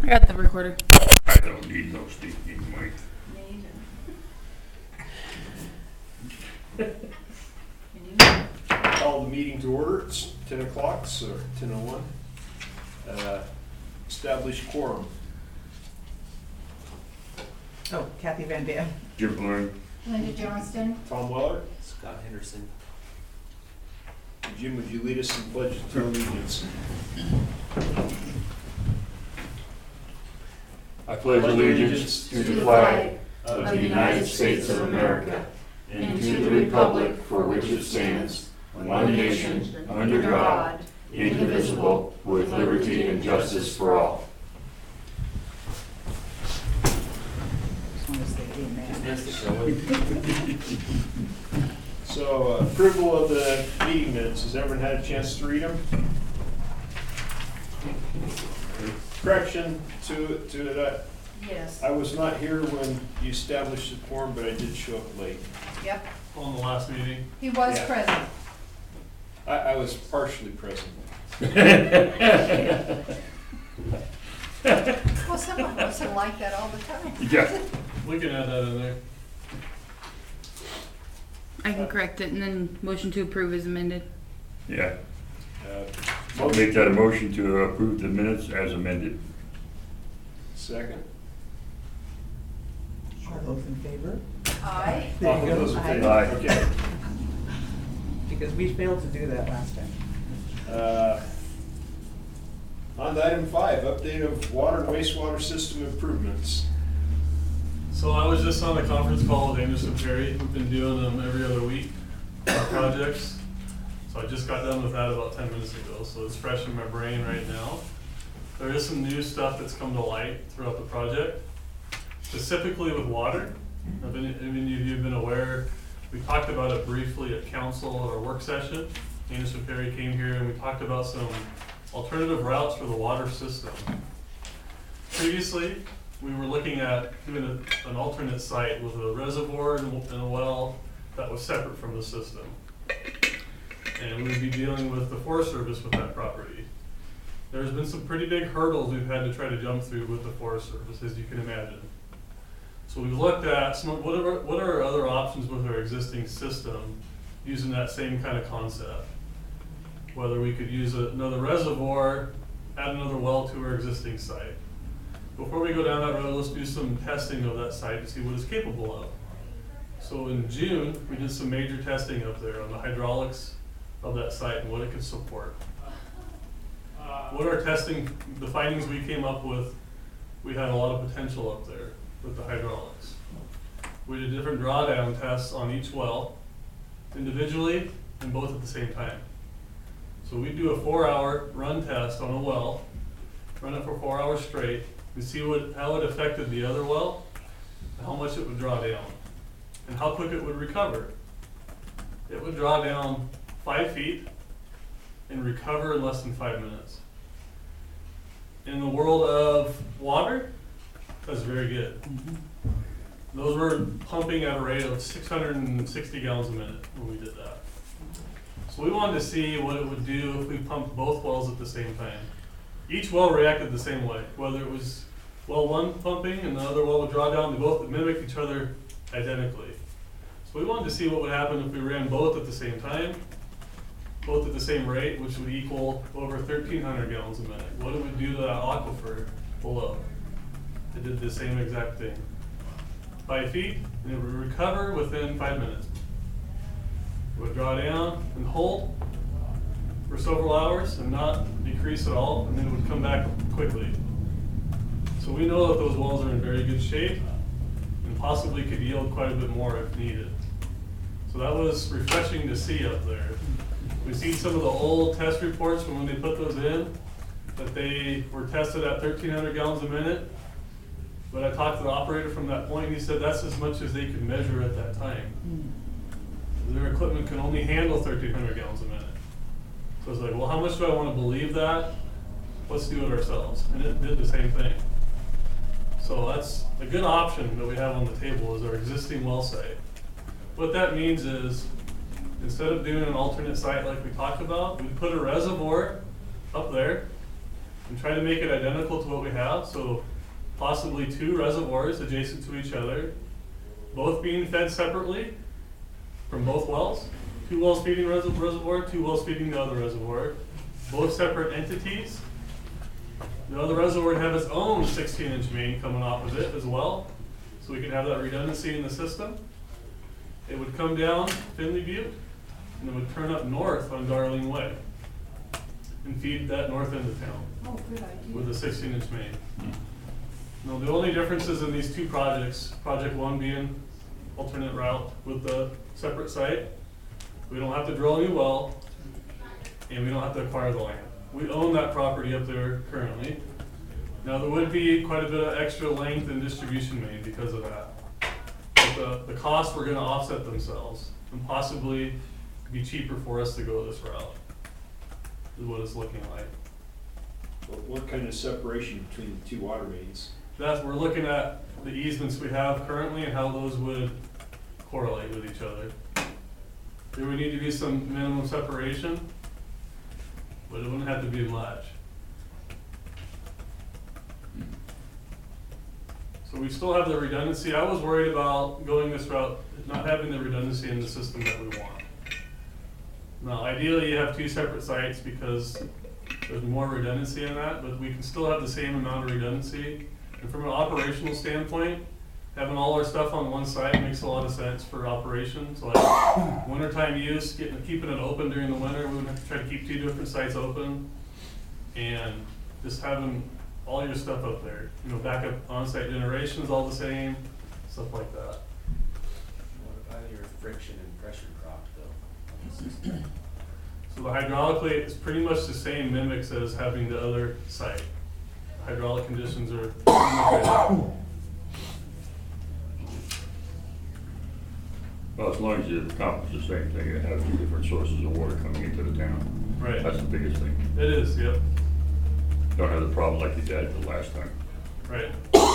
I got the recorder. I don't need no speaking mic. Call the meeting to order. It's 10 o'clock, so 10:01. Establish quorum. Oh, Kathy Van Dam. Jim Bloom. Linda Johnston. Tom Weller. Scott Henderson. Jim, would you lead us in pledge to allegiance? I pledge allegiance to the flag of the United States of America and to the republic for which it stands, one nation, under God, indivisible, with liberty and justice for all. Just want to say amen. Nice to show it. So approval of the meeting minutes. Has everyone had a chance to read them? Correction to it. Yes. I was not here when you established the quorum, but I did show up late. Yep. On the last meeting. He was Yeah. present. I was partially present. Well, some of us are like that all the time. Yeah. We can add that in there. I can correct it and then motion to approve is amended. Yeah. I'll make that a motion to approve the minutes as amended. Second. All those in favor? Aye. There you go. Those in favor? Aye. Okay. Because we failed to do that last time. On to item 5, update of water and wastewater system improvements. So I was just on a conference call with Anderson Perry. We've been doing them every other week, our projects. So I just got done with that about 10 minutes ago, so it's fresh in my brain right now. There is some new stuff that's come to light throughout the project, specifically with water. Have any of you been aware? We talked about it briefly at council at our work session. Anderson Perry came here and we talked about some alternative routes for the water system. Previously, we were looking at doing an alternate site with a reservoir and a well that was separate from the system. And we would be dealing with the Forest Service with that property. There's been some pretty big hurdles we've had to try to jump through with the Forest Service, as you can imagine. So we've looked at what are our other options with our existing system using that same kind of concept. Whether we could use another reservoir, add another well to our existing site. Before we go down that road, let's do some testing of that site to see what it's capable of. So in June, we did some major testing up there on the hydraulics of that site and what it could support. What our testing, the findings we came up with, we had a lot of potential up there with the hydraulics. We did different drawdown tests on each well, individually and both at the same time. So we do a 4-hour run test on a well, run it for 4 hours straight, and see how it affected the other well, and how much it would draw down, and how quick it would recover. It would draw down 5 feet and recover in less than 5 minutes. In the world of water, that's very good. Those were pumping at a rate of 660 gallons a minute when we did that. So we wanted to see what it would do if we pumped both wells at the same time. Each well reacted the same way, whether it was well 1 pumping and the other well would draw down, they both mimic each other identically. So we wanted to see what would happen if we ran both at the same time, both at the same rate, which would equal over 1,300 gallons a minute. What it would do to that aquifer below. It did the same exact thing. 5 feet, and it would recover within 5 minutes. It would draw down and hold for several hours and not decrease at all, and then it would come back quickly. So we know that those wells are in very good shape and possibly could yield quite a bit more if needed. So that was refreshing to see up there. We've seen some of the old test reports from when they put those in, that they were tested at 1,300 gallons a minute. But I talked to the operator from that point, and he said that's as much as they could measure at that time. Their equipment can only handle 1,300 gallons a minute. So I was like, well, how much do I want to believe that? Let's do it ourselves. And it did the same thing. So that's a good option that we have on the table is our existing well site. What that means is, instead of doing an alternate site like we talked about, we put a reservoir up there and try to make it identical to what we have, so possibly 2 reservoirs adjacent to each other, both being fed separately from both wells. 2 wells feeding reservoir, 2 wells feeding the other reservoir, both separate entities. The other reservoir would have its own 16-inch main coming off of it as well, so we can have that redundancy in the system. It would come down Finley Butte, and it would turn up north on Darling Way and feed that north end of town Oh, good idea. with a 16-inch main. Now, the only differences in these 2 projects, project 1 being alternate route with the separate site, we don't have to drill a new well, and we don't have to acquire the land. We own that property up there currently. Now, there would be quite a bit of extra length and distribution main because of that. But the costs were gonna offset themselves and possibly be cheaper for us to go this route, is what it's looking like. What kind of separation between the 2 water mains? We're looking at the easements we have currently and how those would correlate with each other. There would need to be some minimum separation, but it wouldn't have to be much. So we still have the redundancy. I was worried about going this route, not having the redundancy in the system that we want. Now, ideally, you have 2 separate sites because there's more redundancy in that, but we can still have the same amount of redundancy. And from an operational standpoint, having all our stuff on one site makes a lot of sense for operations. Like wintertime use, keeping it open during the winter, we would have to try to keep 2 different sites open. And just having all your stuff up there, backup on-site generation's all the same, stuff like that. What about your friction and pressure drop though? So the hydraulically is pretty much the same mimics as having the other site. The hydraulic conditions are pretty much identical. Well, as long as you accomplish the same thing, you have 2 different sources of water coming into the town. Right. That's the biggest thing. It is, yep, Don't have the problem like you did the last time. right.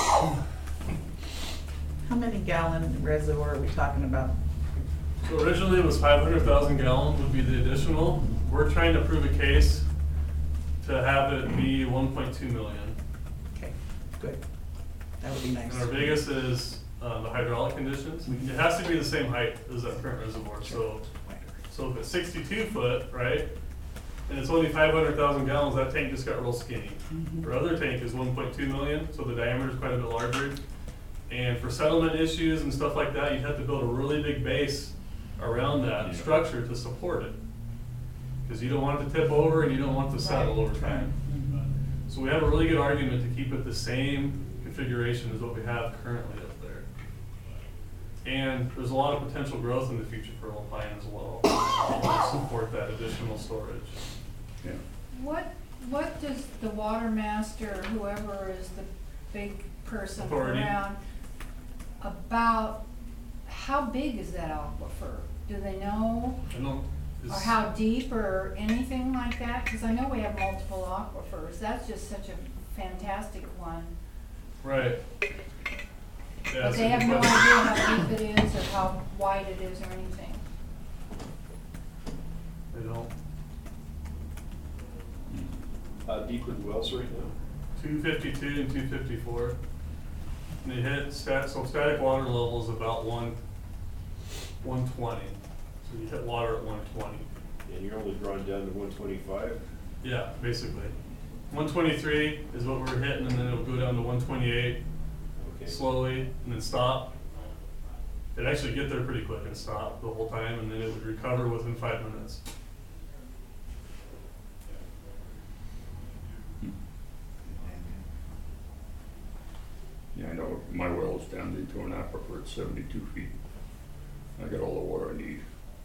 How many gallon reservoir are we talking about? So originally it was 500,000 gallons would be the additional. We're trying to prove a case to have it be 1.2 million. Okay, good. That would be nice. And our biggest is the hydraulic conditions. It has to be the same height as that current reservoir. So if it's 62 foot, right, and it's only 500,000 gallons, that tank just got real skinny. Our other tank is 1.2 million, so the diameter is quite a bit larger. And for settlement issues and stuff like that, you'd have to build a really big base around that structure to support it. Because you don't want it to tip over and you don't want it to settle over time. So we have a really good argument to keep it the same configuration as what we have currently up there. And there's a lot of potential growth in the future for Alpine as well, to support that additional storage. Yeah. What does the water master, whoever is the big person Authority. around, about how big is that aquifer? Do they know? I know Or it's- how deep or anything like that? Because I know we have multiple aquifers. That's just such a fantastic one. Right. Yeah, But it's they a have good no question. idea how deep it is or how wide it is or anything. They don't. How deep are the wells right now? 252 and 254. And they hit static water level is about 120. So you hit water at 120. And you're only drawing down to 125? Yeah, basically. 123 is what we're hitting, and then it'll go down to 128 Okay. slowly, and then stop. It'd actually get there pretty quick and stop the whole time, and then it would recover within 5 minutes. Yeah, I know my well is down into an aquifer at 72 feet. I got all the water I need.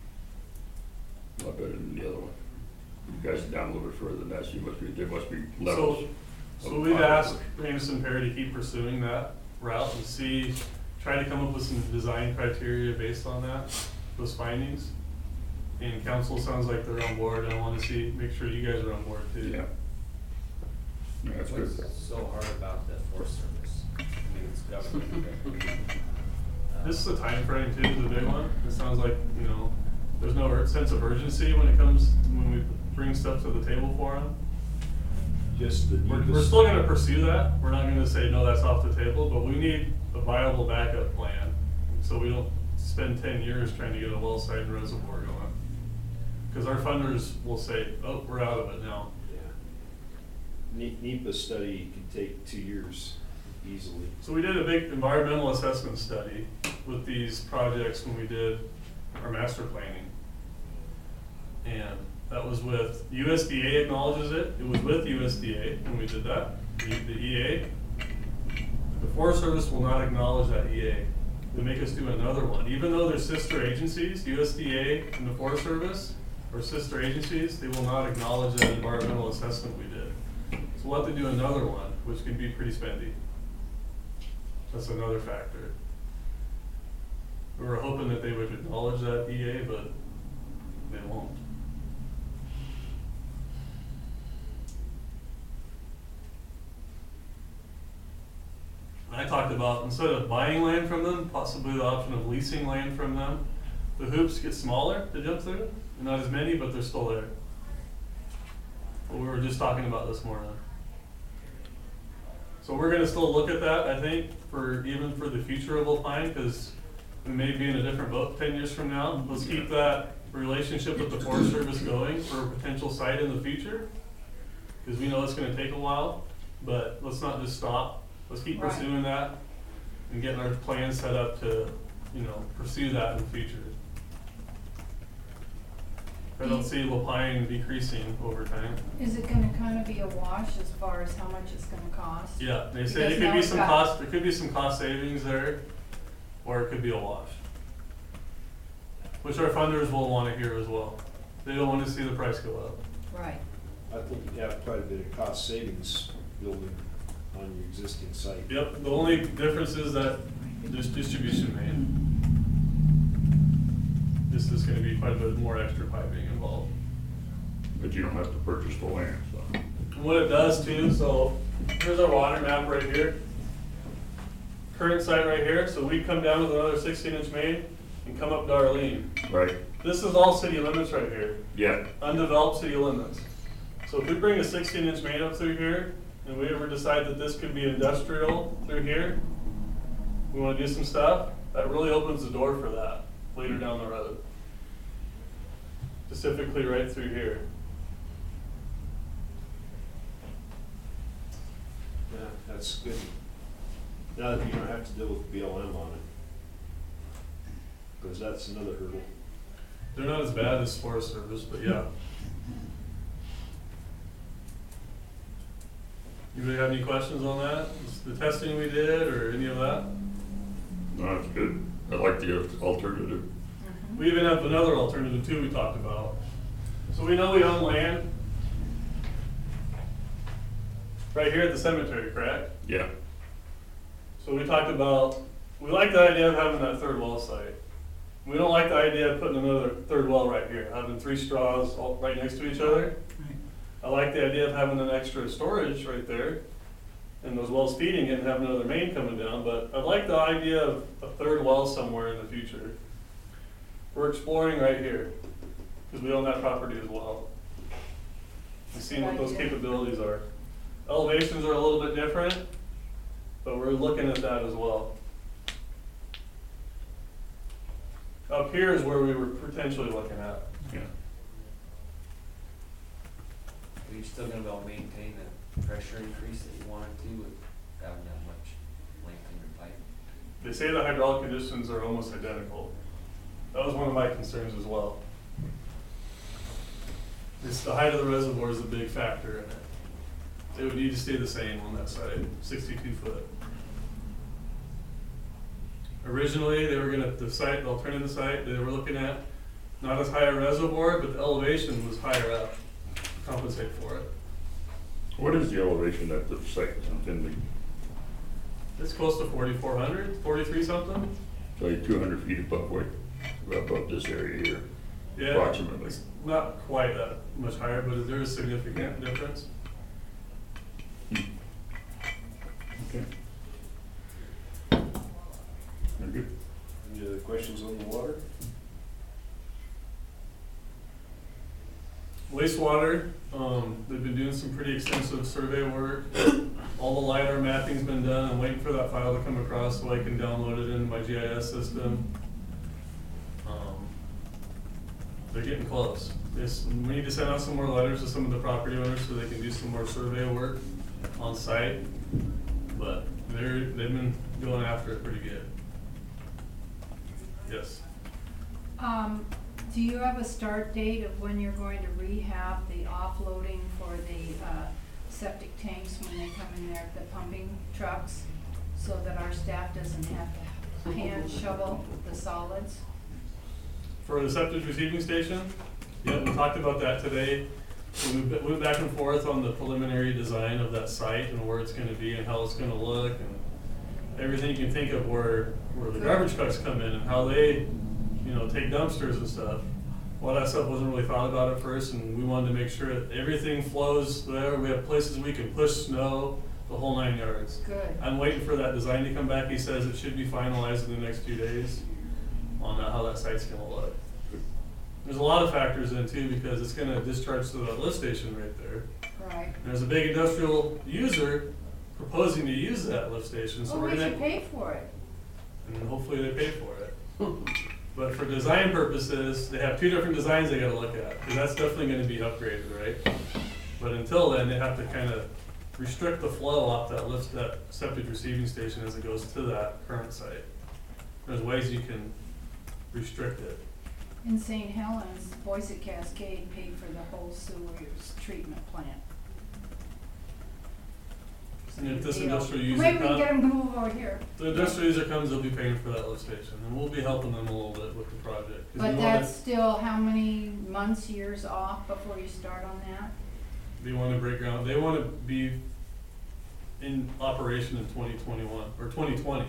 A lot better than the other one. You guys are down a little bit further than that, so there must be levels. So we've asked Anderson Perry to keep pursuing that route and try to come up with some design criteria based on that, those findings. And council sounds like they're on board, and I want to make sure you guys are on board too. Yeah. Yeah, that's good. What's so hard about the Forest Service? I mean, it's government. This is the time frame too, is the big one. It sounds like, there's no sense of urgency when we bring stuff to the table for them. just the We're NEPA. still gonna pursue that, we're not gonna say, no, that's off the table, but we need a viable backup plan, so we don't spend 10 years trying to get a well site and reservoir going. Cause our funders will say, oh, we're out of it now. Yeah. NEPA study could take 2 years easily. So we did a big environmental assessment study with these projects when we did our master planning. And that was with, USDA acknowledges it, it was with USDA when we did that, the EA. The Forest Service will not acknowledge that EA. They make us do another one. Even though they're sister agencies, USDA and the Forest Service are sister agencies, they will not acknowledge that environmental assessment we did. So we'll have to do another one, which can be pretty spendy. That's another factor. We were hoping that they would acknowledge that EA, but they won't. I talked about, instead of buying land from them, possibly the option of leasing land from them. The hoops get smaller to jump through, not as many, but they're still there. But we were just talking about this morning. So we're gonna still look at that, I think, even for the future of Alpine, because we may be in a different boat 10 years from now. Let's keep that relationship with the Forest Service going for a potential site in the future, because we know it's gonna take a while, but let's not just stop. Let's keep Right. pursuing that and getting our plans set up to, pursue that in the future. I don't see Lapine decreasing over time. Is it gonna kind of be a wash as far as how much it's gonna cost? Yeah, they say Because it could now be it's some got- cost, there could be some cost savings there, or it could be a wash. Which our funders will wanna hear as well. They don't wanna see the price go up. Right. I think you have quite a bit of cost savings building on your existing site. Yep, the only difference is that there's distribution main. This is gonna be quite a bit more extra piping involved. But you don't have to purchase the land, so. And what it does too, so here's our water map right here. Current site right here, so we come down with another 16-inch main and come up Darlene. Right, This is all city limits right here, yeah, undeveloped city limits. So if we bring a 16-inch main up through here, and we ever decide that this could be industrial through here, we wanna do some stuff, that really opens the door for that later down the road. Specifically right through here. Yeah, that's good. Now that you don't have to deal with BLM on it. Because that's another hurdle. They're not as bad as Forest Service, but yeah. Anybody have any questions on that? The testing we did or any of that? no, that's good. I like the alternative. We even have another alternative too we talked about. So we know we own land right here at the cemetery, correct? Yeah, So we talked about, we like the idea of having that third well site. We don't like the idea of putting another third well right here, having 3 straws all right next to each other. I like the idea of having an extra storage right there and those wells feeding it and having another main coming down, but I like the idea of a third well somewhere in the future. We're exploring right here, because we own that property as well. And seeing what those capabilities are. Elevations are a little bit different, but we're looking at that as well. Up here is where we were potentially looking at. yeah. Are you still gonna be able to maintain the pressure increase that you wanted to with having that much length in your pipe? They say the hydraulic conditions are almost identical. That was one of my concerns as well. It's the height of the reservoir is a big factor in it. It would need to stay the same on that side, 62 foot. Originally, they were the alternative site, they were looking at not as high a reservoir, but the elevation was higher up to compensate for it. What is the elevation at the site? Something It's close to 4,400, 43 something. like 200 feet above this area here, Yeah, approximately. it's not quite that much higher, but there is significant difference. Okay. Very good. Any other questions on the water? Wastewater, they've been doing some pretty extensive survey work. All the LiDAR mapping's been done. I'm waiting for that file to come across so I can download it into my GIS system. They're getting close. We need to send out some more letters to some of the property owners so they can do some more survey work on site. But they've been going after it pretty good. Yes. Do you have a start date of when you're going to rehab the offloading for the septic tanks when they come in there, the pumping trucks, so that our staff doesn't have to hand shovel the solids? For the septic receiving station, yeah, we talked about that today. We went back and forth on the preliminary design of that site and where it's gonna be and how it's gonna look and everything you can think of where the garbage trucks come in and how they, take dumpsters and stuff. All that stuff wasn't really thought about at first, and we wanted to make sure that everything flows there. We have places we can push snow, the whole 9 yards. Good. I'm waiting for that design to come back. He says it should be finalized in the next 2 days on how that site's gonna look. There's a lot of factors in too, because it's gonna discharge to the lift station right there. Right. And there's a big industrial user proposing to use that lift station, so Well, we're we gonna, should pay for it. and hopefully they pay for it. But for design purposes, they have 2 different designs they gotta look at, because that's definitely gonna be upgraded, right? But until then, they have to kind of restrict the flow off that septic receiving station as it goes to that current site. There's ways you can restrict it. In St. Helens, Boise Cascade paid for the whole sewers treatment plant. And if this You know, industrial user maybe we can comes, get them to move over here. the industrial user comes, they'll be paying for that lift station, and we'll be helping them a little bit with the project. 'Cause But we wanna- that's still how many months, years off before you start on that? They wanna break ground, they wanna be in operation in 2021, or 2020.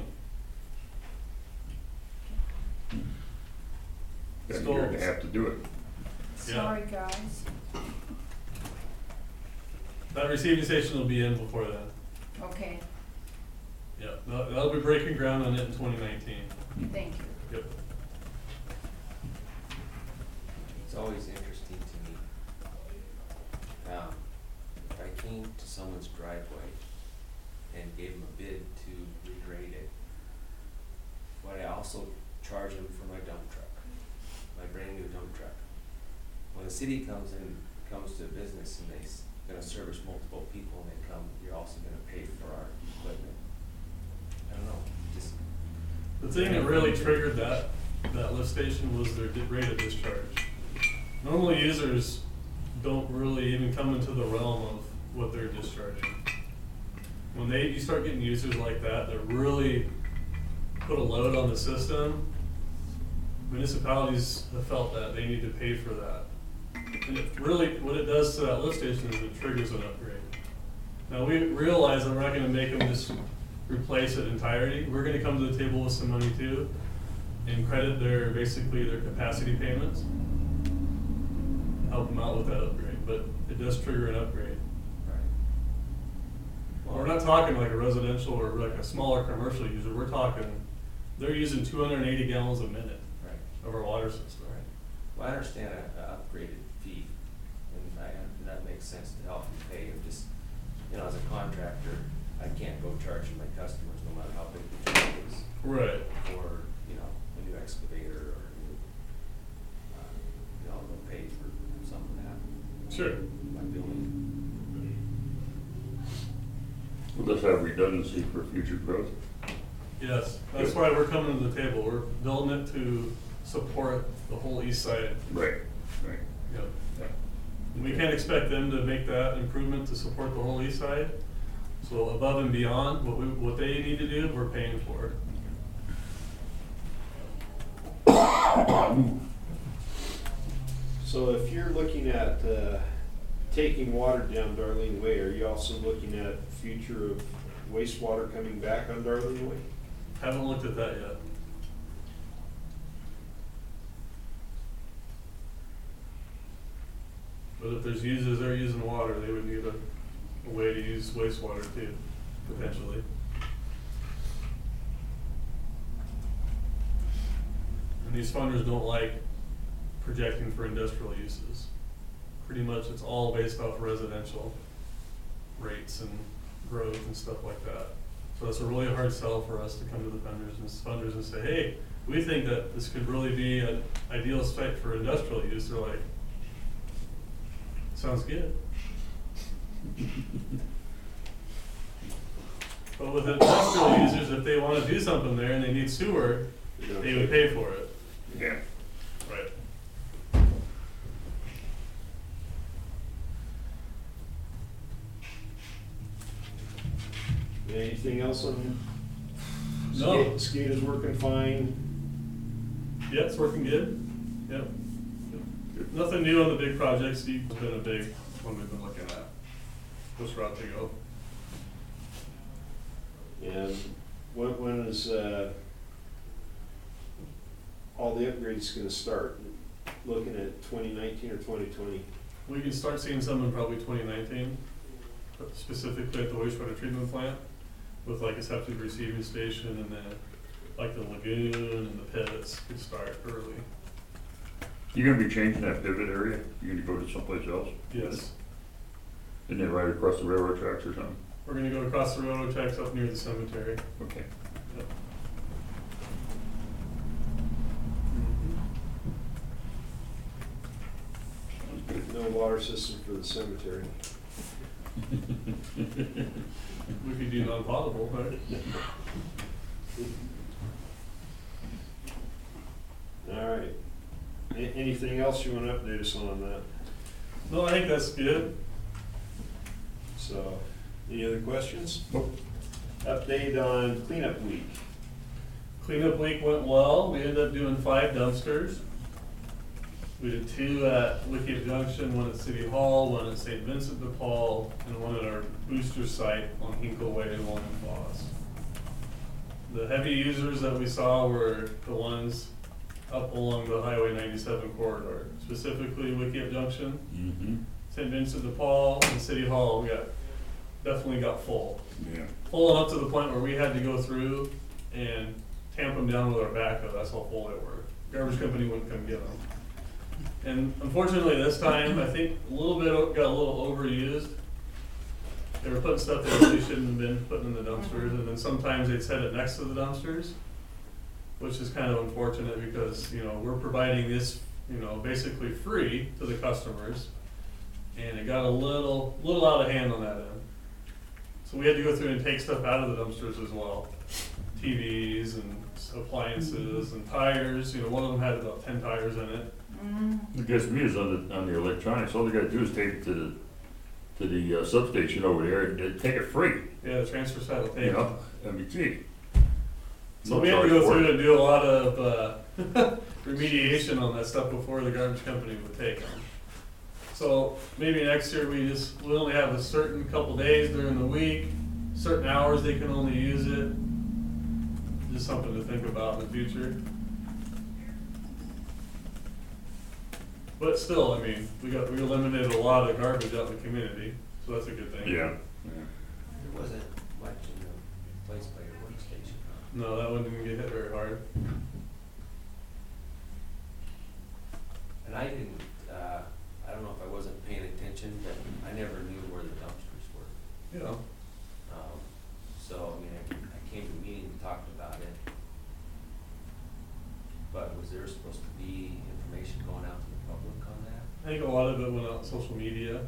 Then you're gonna have to do it. Yeah. Sorry, guys. That receiving station will be in before then. Okay, Yeah, that'll be breaking ground on it in 2019. thank you. Yep. It's always interesting to me. If I came to someone's driveway and gave them a bid to regrade it, would I also charge them for my dump truck, my brand new dump truck? When the city comes to a business and they're gonna service multiple people and they come, you're also gonna pay for our equipment. I don't know, just. The thing that really triggered that lift station was their rate of discharge. Normal users don't really even come into the realm of what they're discharging. When you start getting users like that really put a load on the system, municipalities have felt that they need to pay for that. And it really, what it does to that lift station is it triggers an upgrade. Now, we realize that we're not gonna make them just replace it entirely. We're gonna come to the table with some money too, and credit their capacity payments. Help them out with that upgrade, but it does trigger an upgrade. Well, We're not talking like a residential or like a smaller commercial user, we're talking, they're using 280 gallons a minute Right. of our water system. Right. Well, I understand a upgraded fee, and that makes sense to help you pay. I'm just, as a contractor, I can't go charging my customers no matter how big the job is, Right. or, a new excavator, or a new, they'll pay for some of that. Sure. My billing. Will this have redundancy for future growth? Yes, that's why we're coming to the table. We're building it to support the whole east side. Right, right. Yep. Yeah. And we can't expect them to make that improvement to support the whole east side. So above and beyond what they need to do, we're paying for. So if you're looking at taking water down Darlene Way, are you also looking at future of wastewater coming back on Darlene Way? Haven't looked at that yet. But if there's users that are using water, they would need a way to use wastewater too, potentially. And these funders don't like projecting for industrial uses. pretty much it's all based off residential rates and growth and stuff like that. So it's a really hard sell for us to come to the funders and say, hey, we think that this could really be an ideal site for industrial use. They're like, sounds good. But with industrial users, if they wanna do something there and they need sewer, they would pay for it. Yeah. Right. Anything else on? No. SCADA's working fine. Yeah, it's working good. Yep. Nothing new on the big projects. Steve's been a big one we've been looking at. Which route to go. And when is, all the upgrades gonna start? Looking at 2019 or 2020? We can start seeing some in probably 2019, specifically at the wastewater treatment plant, with like a septic receiving station and then like the lagoon and the pits could start early. You gonna be changing that pivot area? You gonna go to someplace else? Yes. Isn't it right across the railroad tracks or something? We're gonna go across the railroad tracks up near the cemetery. Okay. Yep. No water system for the cemetery. We could do non-potable, right? All right. Anything else you wanna update us on that? No, I think that's good. So, any other questions? Nope. Update on cleanup week. Cleanup week went well. We ended up doing 5 dumpsters. We did 2 at Wicked Junction, 1 at City Hall, 1 at St. Vincent de Paul, and 1 at our booster site on Hinkle Way and 1 in Foss. The heavy users that we saw were the ones up along the Highway 97 corridor, specifically Wicked Junction, Mm-hmm. St. Vincent de Paul, and City Hall. We definitely got full. Yeah. Full enough to the point where we had to go through and tamp them down with our backhoe. That's how full they were. Garbage company wouldn't come get them. And unfortunately this time, I think got a little overused. They were putting stuff that they shouldn't have been putting in the dumpsters, and then sometimes they'd set it next to the dumpsters, which is kind of unfortunate because, you know, we're providing this, you know, basically free to the customers, and it got a little out of hand on that end. So we had to go through and take stuff out of the dumpsters as well. TVs and appliances and tires, you know, one of them had about 10 tires in it. I guess me is on the electronics, all they gotta do is take it to the substation over there and take it free, Yeah, the transfer side will you take it. know? I mean, gee. So No we had to charge go for through it. and do a lot of remediation on that stuff before the garbage company would take them. So maybe next year we only have a certain couple days during the week, certain hours they can only use it. Just something to think about in the future. But still, I mean, we eliminated a lot of garbage out in the community, so that's a good thing. Yeah. There wasn't much in the place by your workstation. No, that one didn't get hit very hard. And I didn't, I don't know if I wasn't paying attention, but I never knew where the dumpsters were. You know, So, I mean, I came to the meeting and talked about it. But was there supposed to be information going out to the public on that? I think a lot of it went out on social media.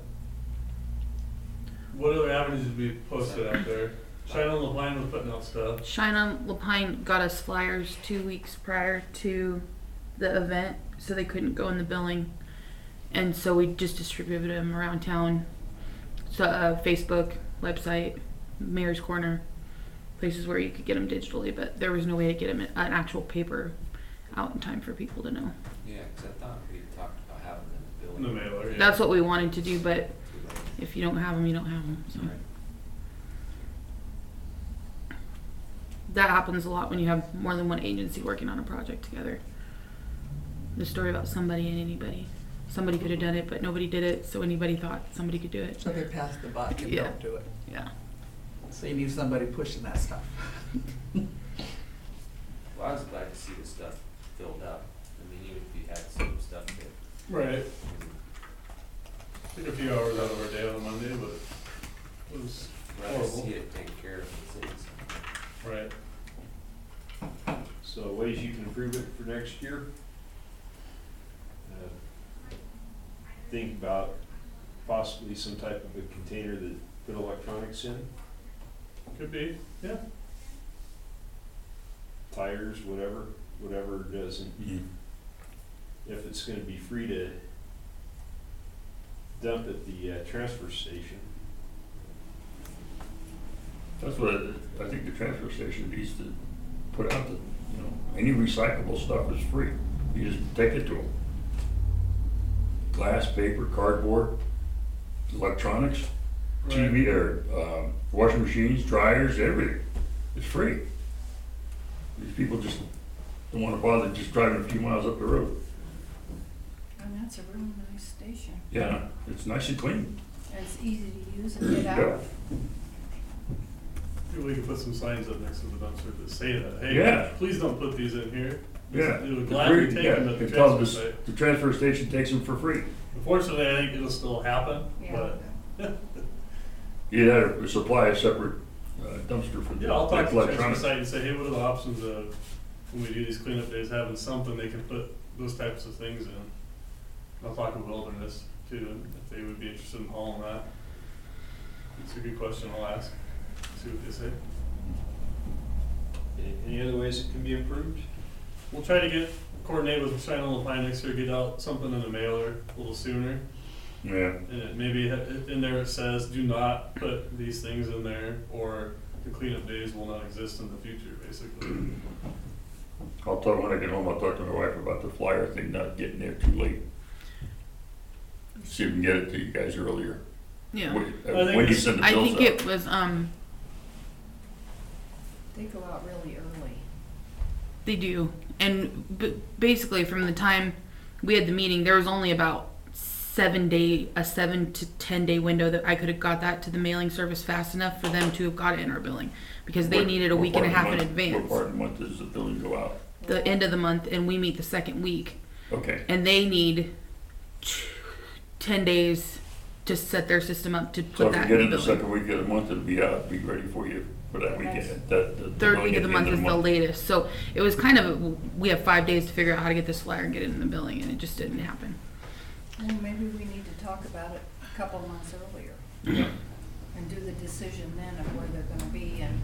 What other avenues did we post it out there? Shine on the Line was putting out stuff. Shine on Lapine got us flyers 2 weeks prior to the event, so they couldn't go in the building, and so we just distributed them around town. So Facebook, website, Mayor's Corner, places where you could get them digitally, but there was no way to get them in an actual paper out in time for people to know. Yeah, 'cause I thought we had talked about having them in In the the building. mailer, yeah. That's what we wanted to do, but Too late. if you don't have them, you don't have them. So Right. that happens a lot when you have more than one agency working on a project together. The story about somebody and anybody. Somebody could have done it, but nobody did it, so anybody thought somebody could do it. So they pass the buck and Yeah. don't do it. Yeah. So you need somebody pushing that stuff. Well, I was glad to see the stuff filled up. I mean, even if you had some stuff that, Right. Took a few hours out of our day on a Monday, but it was Rather horrible. see it take care of things. Right. So ways you can improve it for next year? Think about possibly some type of a container that put electronics in, Could be, yeah. tires, whatever doesn't, if it's gonna be free to dump at the transfer station. That's what I think the transfer station needs to put out, any recyclable stuff is free. You just take it to them. Glass, paper, cardboard, electronics, TV, or washing machines, dryers, everything. It's free. These people just don't wanna bother just driving a few miles up the road. And that's a really nice station. Yeah, it's nice and clean. And it's easy to use and get out of. Maybe we could put some signs up next to the dumpster that say that, hey, Yeah. please don't put these in here. Yeah. It would it's gladly free, take yeah. them at the It tells transfer us site. the transfer station takes them for free. Unfortunately, I think it'll still happen, Yeah. but, You had to supply a separate dumpster for the yeah, I'll talk to the transfer electronics. site and say, hey, what are the options of, when we do these cleanup days, having something they can put those types of things in. I'll talk with Wilderness too, and if they would be interested in hauling that. It's a good question, I'll ask, see what they say. Any other ways it can be improved? We'll try to coordinate with China Pine next year, get out something in the mailer a little sooner. Yeah, And it maybe in there it says, do not put these things in there, or the cleanup days will not exist in the future, basically. I'll talk, when I get home, I'll talk to my wife about the flyer thing, not getting there too late. See if we can get it to you guys earlier. Yeah. When I think when you it's- send the I bills think out. it was, They go out really early. they do. And basically from the time we had the meeting, there was only about a 7 to 10 day window that I could have got that to the mailing service fast enough for them to have got it in our billing. Because they What- needed a what week and a part half of in the month- advance. What part of the month does the billing go out? The end of the month, and we meet the second week. Okay, And they need 10 days to set their system up to so put if you that get in in the the billing. second week of the month, it'll be out, be ready for you for that weekend. The Third billing week at of the month end is the latest. So it was kind of, we have 5 days to figure out how to get this flyer and get it in the billing, and it just didn't happen. Well, maybe we need to talk about it a couple months earlier Yeah. and do the decision then of where they're gonna be and.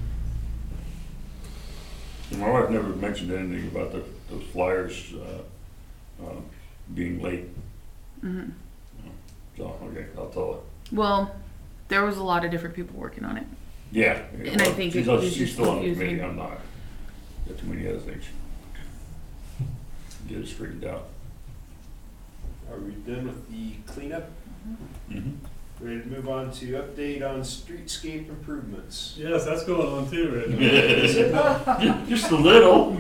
And my wife never mentioned anything about those flyers being late, Hmm. so, okay, I'll tell her. Well, there was a lot of different people working on it. Yeah. And I think she's, it was she's just still on the confusing. committee, I'm not. Got too many other things. Get it straightened out. Are we done with the cleanup? Mm-hmm. Ready to move on to update on streetscape improvements? Yes, that's going on too, right? Just a little.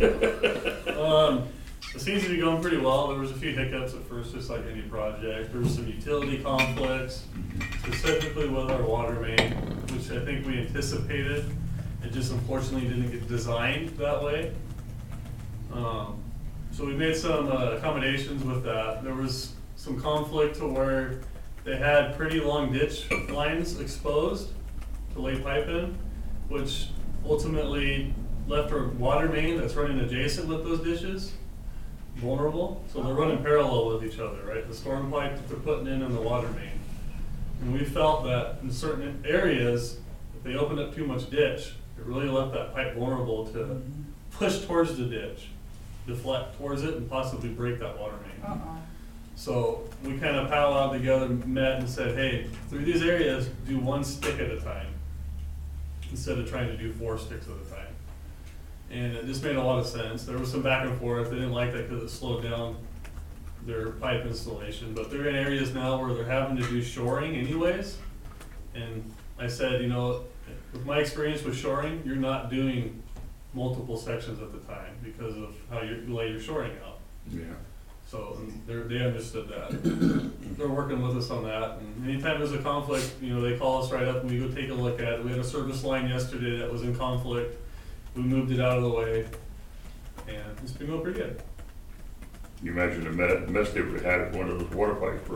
It seems to be going pretty well. There was a few hiccups at first, just like any project. There was some utility conflicts, specifically with our water main, which I think we anticipated. It just unfortunately didn't get designed that way. So we made some accommodations with that. There was some conflict to where they had pretty long ditch lines exposed to lay pipe in, which ultimately left our water main that's running adjacent with those ditches vulnerable. So they're running parallel with each other, right? The storm pipe that they're putting in and the water main. And we felt that in certain areas, if they opened up too much ditch, it really left that pipe vulnerable to push towards the ditch, deflect towards it, and possibly break that water main. Uh-oh. So we kind of powwowed together, met and said, hey, through these areas, do one stick at a time instead of trying to do 4 sticks at a time. And it just made a lot of sense. There was some back and forth. They didn't like that because it slowed down their pipe installation. But they're in areas now where they're having to do shoring anyways. And I said, with my experience with shoring, you're not doing multiple sections at the time because of how you lay your shoring out. Yeah. So they understood that. They're working with us on that. And anytime there's a conflict, they call us right up and we go take a look at it. We had a service line yesterday that was in conflict. We moved it out of the way, and it's been going pretty good. You imagine the mess they would have had if one of those water pipes broke.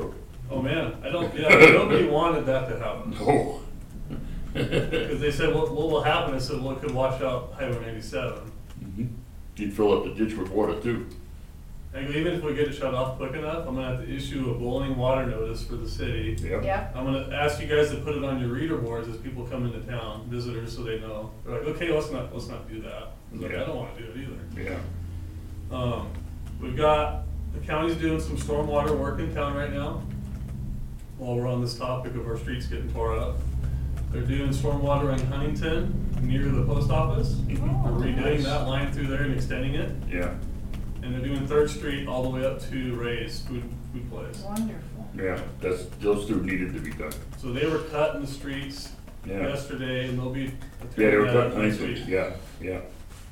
Oh, man, nobody wanted that to happen. No. Because they said, what will happen? I said, well, it could wash out Highway 97. You'd fill up the ditch with water too. I go, even if we get it shut off quick enough, I'm gonna have to issue a boiling water notice for the city. Yep. Yep, I'm gonna ask you guys to put it on your reader boards as people come into town, visitors, so they know. They're like, okay, let's not do that. I was like, Yeah. I don't wanna do it either. Yeah. We've got, the county's doing some stormwater work in town right now. While we're on this topic of our streets getting tore up. They're doing stormwater in Huntington, near the post office. They're redoing that line through there and extending it. Yeah. And they're doing 3rd Street all the way up to Ray's food place. wonderful. Yeah. Those two needed to be done. So they were cutting the streets Yeah. yesterday, and they'll be. Yeah, they were that cutting next Huntington, week. yeah.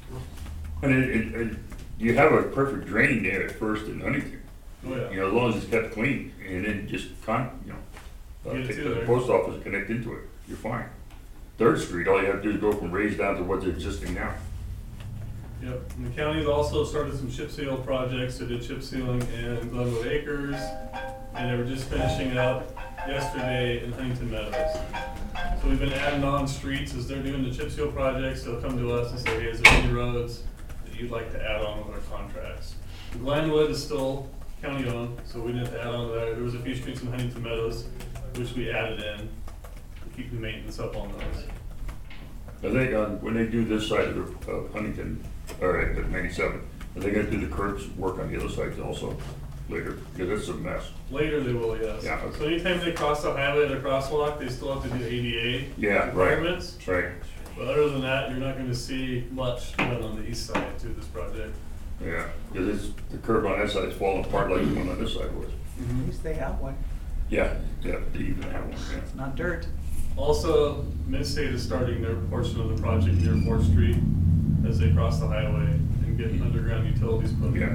And you have a perfect drain there at first in Huntington. Oh, yeah. You know, as long as it's kept clean, and then just Get it take to to the there. post office and connect into it, you're fine. 3rd Street, all you have to do is go from Ray's down to what's existing now. Yep, and the county's also started some chip seal projects. They did chip sealing in Glenwood Acres, and they were just finishing up yesterday in Huntington Meadows. So we've been adding on streets as they're doing the chip seal projects. They'll come to us and say, hey, is there any roads that you'd like to add on with our contracts? Glenwood is still county owned, so we didn't add on to that. There was a few streets in Huntington Meadows, which we added in to keep the maintenance up on those. I think when they do this side of Huntington, or at 97, are they gonna do the curbs work on the other sides also later? Because it's a mess. Later they will, yes. Yeah, okay. So anytime they cross the highway at a crosswalk, they still have to do ADA Yeah, right, requirements. right, But other than that, you're not gonna see much done on the east side to this project. yeah. Because the curb on that side is falling apart like the one on this side was. At least they have one. Yeah, they even have one, yeah. It's not dirt. Also, Midstate is starting their portion of the project near 4th Street as they cross the highway and get underground utilities put in.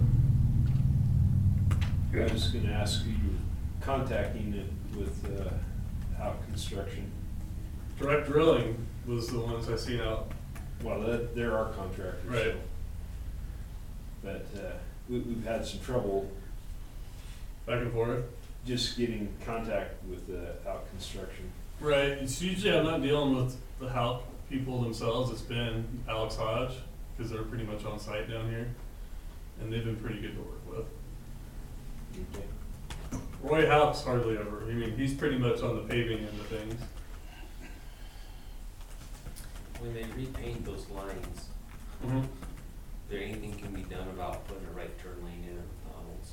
Yeah. I was just gonna ask who you're contacting it with, Out Construction. Direct Drilling was the ones I seen out. Well, they're our contractors. Right. But, we've had some trouble Back and forth. just getting contact with, Out Construction. Right, it's usually, I'm not dealing with the help people themselves, it's been Alex Hodge, because they're pretty much on site down here. And they've been pretty good to work with. Okay. Roy Halp's hardly ever, I mean, he's pretty much on the paving end of things. When they repaint those lines, there anything can be done about putting a right turn lane in at McDonald's?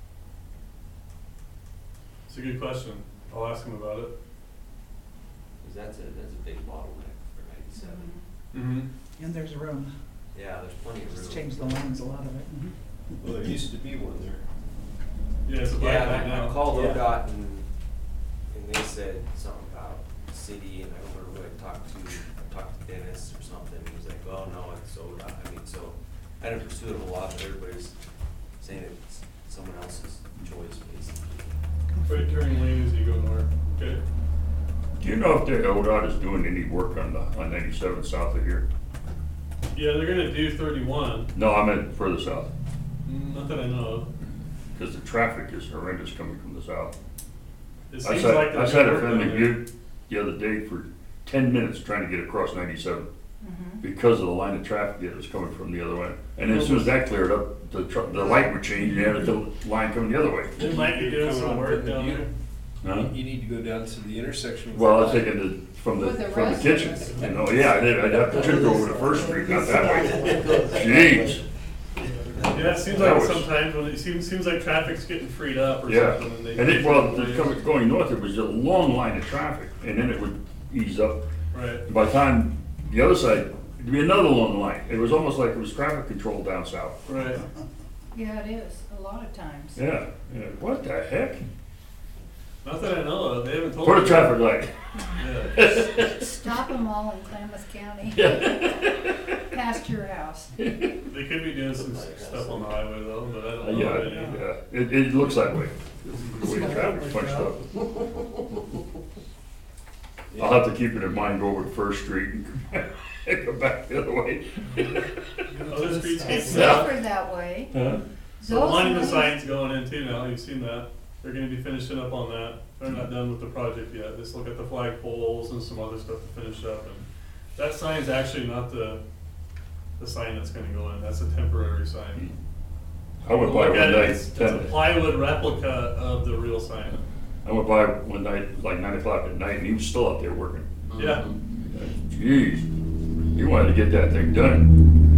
It's a good question, I'll ask him about it. Cause that's a big bottleneck for 97. Mm-hmm. And there's room. Yeah, there's plenty of room. Just change the lanes, a lot of it. Well, there used to be one there. Yeah, it's a Yeah, bike and now. I called Yeah. ODOT and they said something about the city, and I don't remember who I talked to. I talked to Dennis or something, he was like, oh, no, it's ODOT. I mean, so I didn't pursue it a lot, but everybody's saying it's someone else's choice, basically. Right turning lane as you go north, okay? Do you know if the ODOT is doing any work on 97 south of here? Yeah, they're gonna do 31, No, I meant further south, not that I know of. because the traffic is horrendous coming from the south. It I seems sat, like I they're sat at working on Family it. View the other day for 10 minutes trying to get across 97 because of the line of traffic that was coming from the other way. And then as soon as that cleared up, the light would change and the line coming the other way. They might be doing some work down there. Huh? You need to go down to the intersection. Well, I was thinking from the With the kitchen, rest you know, yeah, I'd have to go over to First Street, not that way. Jeez, Yeah, it seems That like was- sometimes when it seems like traffic's getting freed up or yeah. something. And it, well, going north, it was a long line of traffic, and then it would ease up. Right. By the time the other side, it'd be another long line. It was almost like it was traffic control down south. Right. Yeah, it is, a lot of times. Yeah, yeah, what the heck? Not that I know of. They haven't told Put me. a traffic light. Yeah. Stop them all in Klamath County. Past your house. They could be doing some stuff on the highway though, but I don't know. Yeah, of any. yeah, it looks that way. The way the traffic's punched up. I'll have to keep it in mind, go over to First Street and go back the other way. Other streets can't. It's Yeah. safer that way. Huh? So the monument Those sign's going in too now. You've seen that. They're gonna be finishing up on that. They're not done with the project yet. Just look at the flag poles and some other stuff to finish up. And that sign's actually not the sign that's gonna go in. That's a temporary sign. I went by Look at one it, night, it's a plywood replica of the real sign. I went by one night, like 9 o'clock at night, and he was still out there working. Yeah, Jeez, he wanted to get that thing done.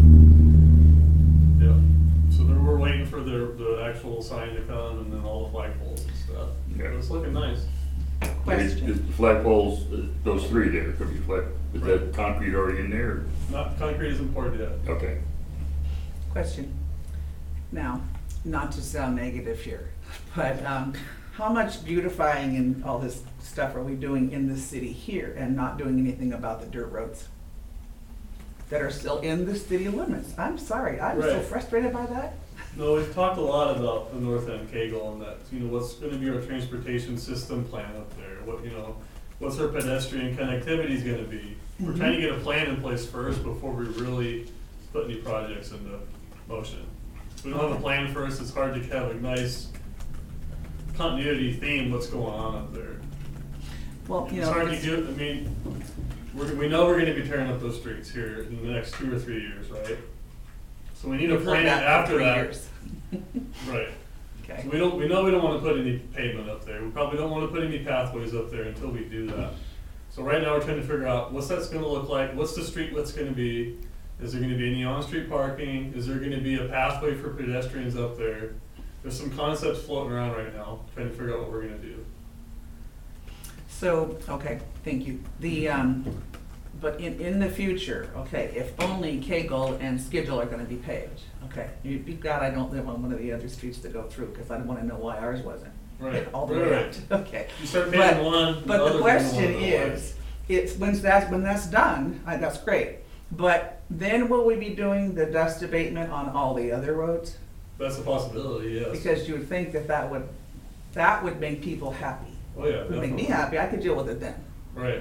yeah. So we're waiting for the actual sign to come and then all the flag poles and stuff. Yeah. But it's looking nice. Question. Is the flagpoles, those three there, could be flag, is that concrete already in there? Not, concrete isn't poured yet. Okay. Question. Now, not to sound negative here, but how much beautifying and all this stuff are we doing in the city here and not doing anything about the dirt roads that are still in the city limits? I'm sorry, I'm so Right. frustrated by that. No, we've talked a lot about the North End Kegel and that, what's gonna be our transportation system plan up there? What's our pedestrian connectivity is gonna be? We're trying to get a plan in place first before we really put any projects into motion. If we don't have a plan first, it's hard to have a nice continuity theme what's going on up there. Well, It's hard to get, we know we're gonna be tearing up those streets here in the next 2 or 3 years, right? So we need a we've heard plan that for after 3 that. years. Right. Okay. So we know we don't wanna put any pavement up there. We probably don't wanna put any pathways up there until we do that. So right now, we're trying to figure out what's that's gonna look like, what's the street width's gonna be? Is there gonna be any on-street parking? Is there gonna be a pathway for pedestrians up there? There's some concepts floating around right now, trying to figure out what we're gonna do. So, okay, thank you. But in the future, okay, if only Kegel and Schedule are gonna be paved, okay? You'd be glad I don't live on one of the other streets to go through, because I don't wanna know why ours wasn't. Right, All the right, way right. out, okay. You start But- paving one, But others the are question gonna wanna know why. is, it's, when that's done, that's great. But then will we be doing the dust abatement on all the other roads? That's a possibility, yes. Because you would think that would make people happy. Oh, yeah, It would make me definitely. happy, I could deal with it then. Right.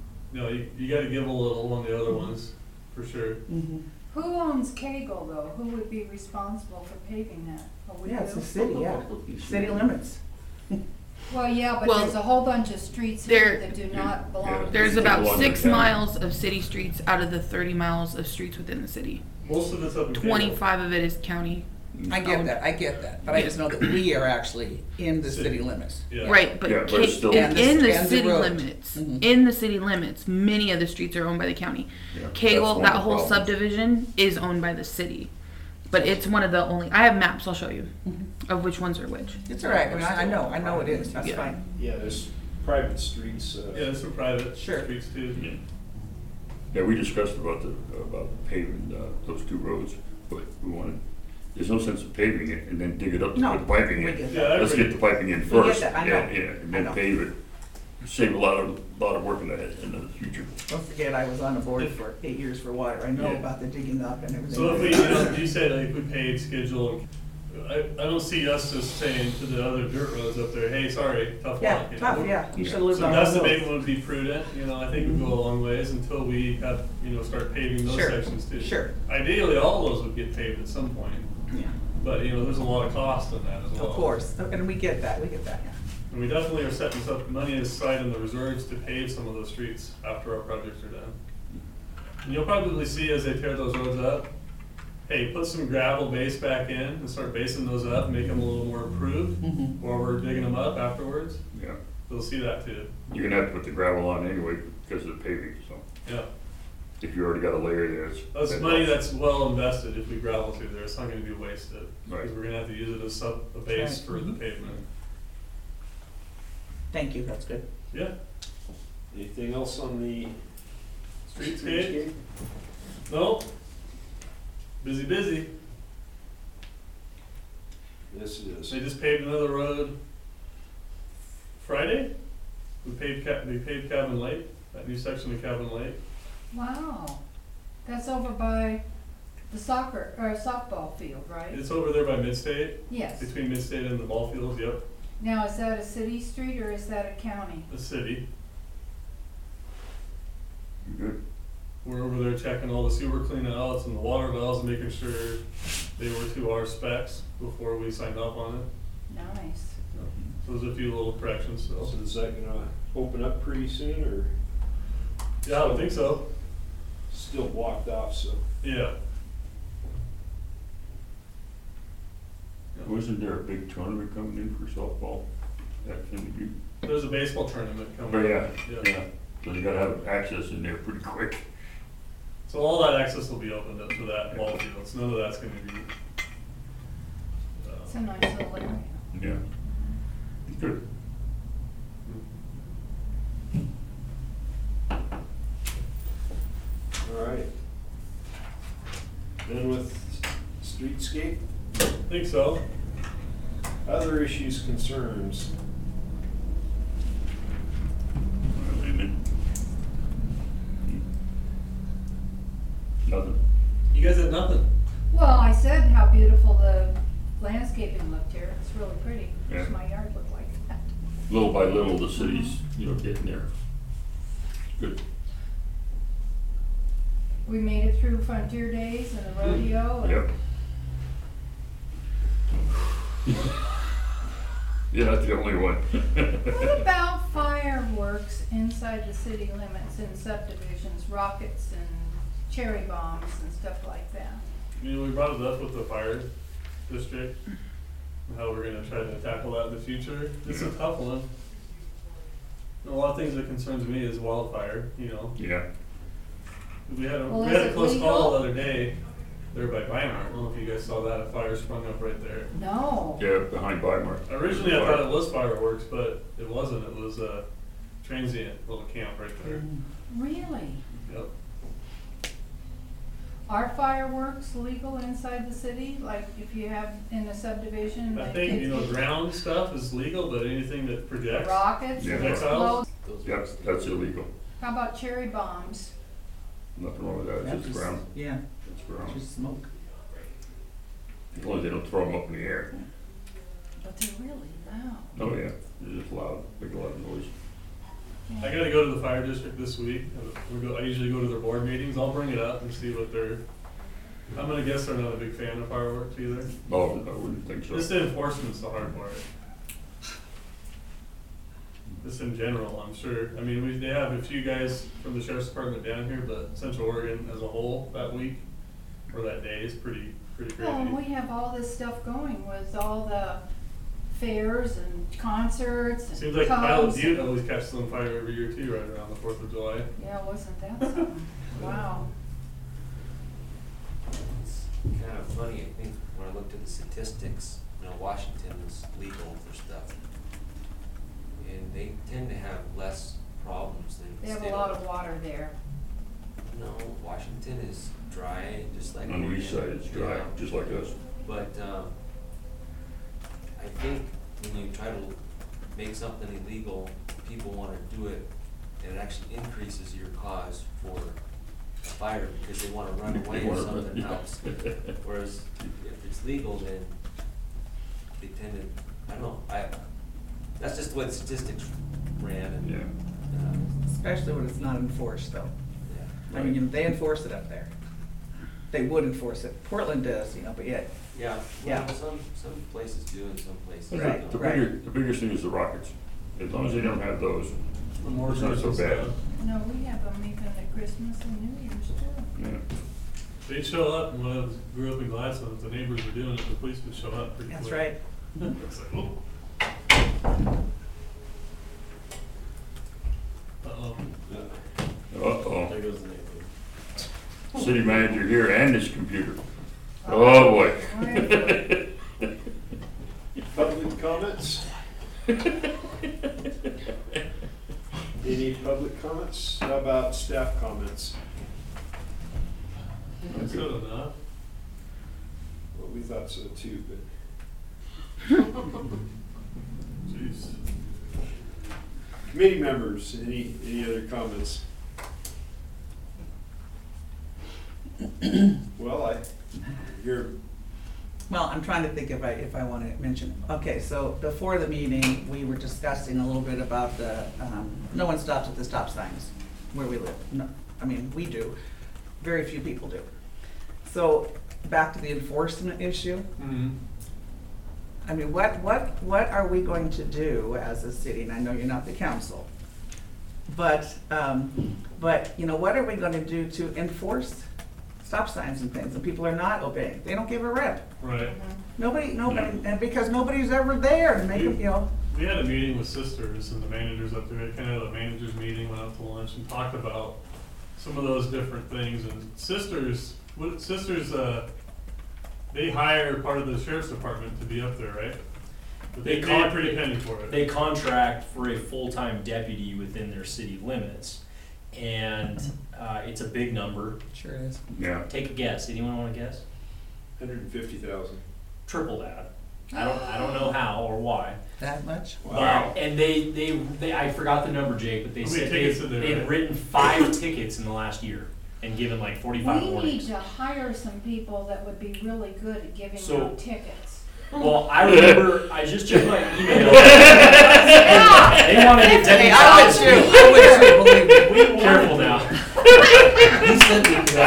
You gotta give a little on the other ones, for sure. Who owns Kegel though? Who would be responsible for paving that? Or would Yeah, it's you? the city, yeah, city limits. Well, yeah, but Well, there's a whole bunch of streets there- here that do not belong. to There's the about Along 6 the county. miles of city streets out of the 30 miles of streets within the city. Most of it's up in Kegel. 25 of it is county. I get that, but I just know that we are actually in the city limits. Yeah. Right, but Yeah, but it's still- in the And the city road. limits, Mhm. in the city limits, many of the streets are owned by the county. Yeah, that's Kegel, one of that the whole problems. subdivision is owned by the city. But it's one of the only, I have maps, I'll show you, of which ones are which. It's all right, I mean, I know it is, that's Yeah. fine. Yeah, there's private streets, Yeah, there's some private Sure. streets too. Yeah, we discussed about paving those two roads, but we wanted, there's no sense of paving it and then dig it up to No, put the piping we in. get Yeah, that. Let's get the piping in get first. that, I know. Yeah, and I then know. pave it. Save a lot of work in the future. Don't forget, I was on the board for 8 years for water, I know Yeah. about the digging up and everything. So if we, you said like if we paid schedule, I don't see us just saying to the other dirt roads up there, hey, sorry, tough Yeah, luck. tough, yeah, you should've lived So on dust those. abatement would be prudent, I think would go a long ways until we have, start paving those Sure, sections too. sure. Ideally, all those would get paved at some point, Yeah, but, there's a lot of cost in that as well. of course, and we get that, yeah. And we definitely are setting some money aside in the reserves to pave some of those streets after our projects are done. And you'll probably see as they tear those roads up, hey, put some gravel base back in and start basing those up, make them a little more improved Mhm. while we're digging them up afterwards. Yeah, You'll see that too. you're gonna have to put the gravel on anyway because of the paving, so Yeah, if you already got a layer there, that's money that's well invested if we gravel through there. It's not gonna be wasted. Because Right. we're gonna have to use it as a base Right. for the pavement. Thank you, that's good. Yeah, anything else on the streetscape? No? Busy. Yes, it is. They just paved another road Friday. We paved Cabin Lake, that new section of Cabin Lake. Wow, that's over by the softball field, right? It's over there by Midstate, Yes. between Midstate and the ball fields, yep, Now, is that a city street or is that a county? the city. you're good. We're over there checking all the sewer clean outs and the water valves, making sure they were to our specs before we signed off on it. Nice. So there's a few little corrections still. So is that gonna open up pretty soon, or Yeah, I would think so. still blocked off, so? Yeah. Wasn't there a big tournament coming in for softball? That's in the view. There's a baseball tournament coming. But up. yeah. So you gotta have access in there pretty quick. So all that access will be opened up to that ball field, so none of that's gonna be. It's a nice little area. Yeah. Good. All right. Then with streetscape, I think so. other issues, concerns. Nothing. You guys had nothing. Well, I said how beautiful the landscaping looked here. It's really pretty. Wish Yeah. my yard looked like that. Little by little, the city's, getting there. Good. We made it through Frontier Days and the rodeo. and- Yep. You're not the only one. What about fireworks inside the city limits in subdivisions, rockets and cherry bombs and stuff like that? We brought it up with the fire district, and how we're gonna try to tackle that in the future. It's a tough one. A lot of things that concerns me is wildfire, Yeah. We had Well, we is had a it close call legal? the other day, there by Weimar. I don't know if you guys saw that, a fire sprung up right there. No. Yeah, behind Weimar. Originally, I thought it was fireworks, but it wasn't. It was a transient little camp right there. Really? Yep. Are fireworks legal inside the city? Like if you have in a subdivision? I like think, kids- ground stuff is legal, but anything that projects. Rockets Yeah. and Missiles? explodes? Yep, that's illegal. How about cherry bombs? Nothing wrong with that, Yeah, it's just ground. Yeah, It's ground. just smoke. As long as they don't throw them up in the air. But they're really loud. Oh, yeah, it's just loud, big loud noise. I gotta go to the fire district this week. I usually go to their board meetings. I'll bring it up and see what they're, I'm gonna guess they're not a big fan of fireworks either. Oh, I wouldn't think so. Just the enforcement's the hard part. Just in general, I'm sure. I mean, they have a few guys from the sheriff's department down here, but Central Oregon as a whole that week, or that day, is pretty crazy. Well, and we have all this stuff going with all the fairs and concerts and Seems like Pilot clubs. Butte always catches on fire every year too, right around the 4th of July. Yeah, wasn't that something? Wow. It's kind of funny, I think, when I looked at the statistics, Washington is legal for stuff. And they tend to have less problems than They the have state a lot of water there. No, Washington is dry, just like. On the east side, Oregon. it's dry, Yeah. just like us. But, I think when you try to make something illegal, people wanna do it, and it actually increases your cause for a fire, because they wanna run away They with wanna run, something yeah. else. Whereas if it's legal, then they tend to, I don't know, that's just the way the statistics ran, and, Yeah. Especially when it's not enforced though. yeah. I mean, they enforce it up there. They would enforce it. Portland does, but yet, Yeah, Yeah. well, some places do and some places Right, don't. The biggest thing is the rockets. As long as they don't have those, The more it's not so bad. No, we have them even at Christmas and New Year's too. Yeah. They'd show up, and when I grew up in Gladstone, if the neighbors were doing it, the police would show up pretty that's quick. right. It's like, oh. Uh-oh. Uh-oh. There goes the neighborhood. City manager here and his computer. Oh, boy. Right. Public comments? Any public comments? How about staff comments? That's good enough. Well, we thought so too, but. Jeez. Committee members, any other comments? Well, you're, Well, I'm trying to think if I want to mention. Okay, so before the meeting, we were discussing a little bit about the, no one stops at the stop signs where we live. No, I mean, we do. Very few people do. So back to the enforcement issue. Mm-hmm. I mean, what are we going to do as a city? And I know you're not the council, but you know, what are we gonna do to enforce stop signs and things, and people are not obeying? They don't give a rip. Right. Nobody, and because nobody's ever there to make them, you know. We had a meeting with Sisters and the managers up there, kind of the managers meeting, went out to lunch and talked about some of those different things. And Sisters, they hire part of the sheriff's department to be up there, right? But they pay a pretty penny for it. They contract for a full-time deputy within their city limits. And it's a big number. Sure is. Yeah. Take a guess. Anyone want to guess? 150,000. Triple that. I don't know how or why. That much? Wow. And they I forgot the number, Jake, but they How many said tickets are there, they had right? written 5 tickets in the last year and given like 45 We need warnings. to hire some people that would be really good at giving So- out tickets. Well, I remember I just checked my email. They wanted to Hey, deputize. I would too, I would too, believe me. Careful now. He sent me to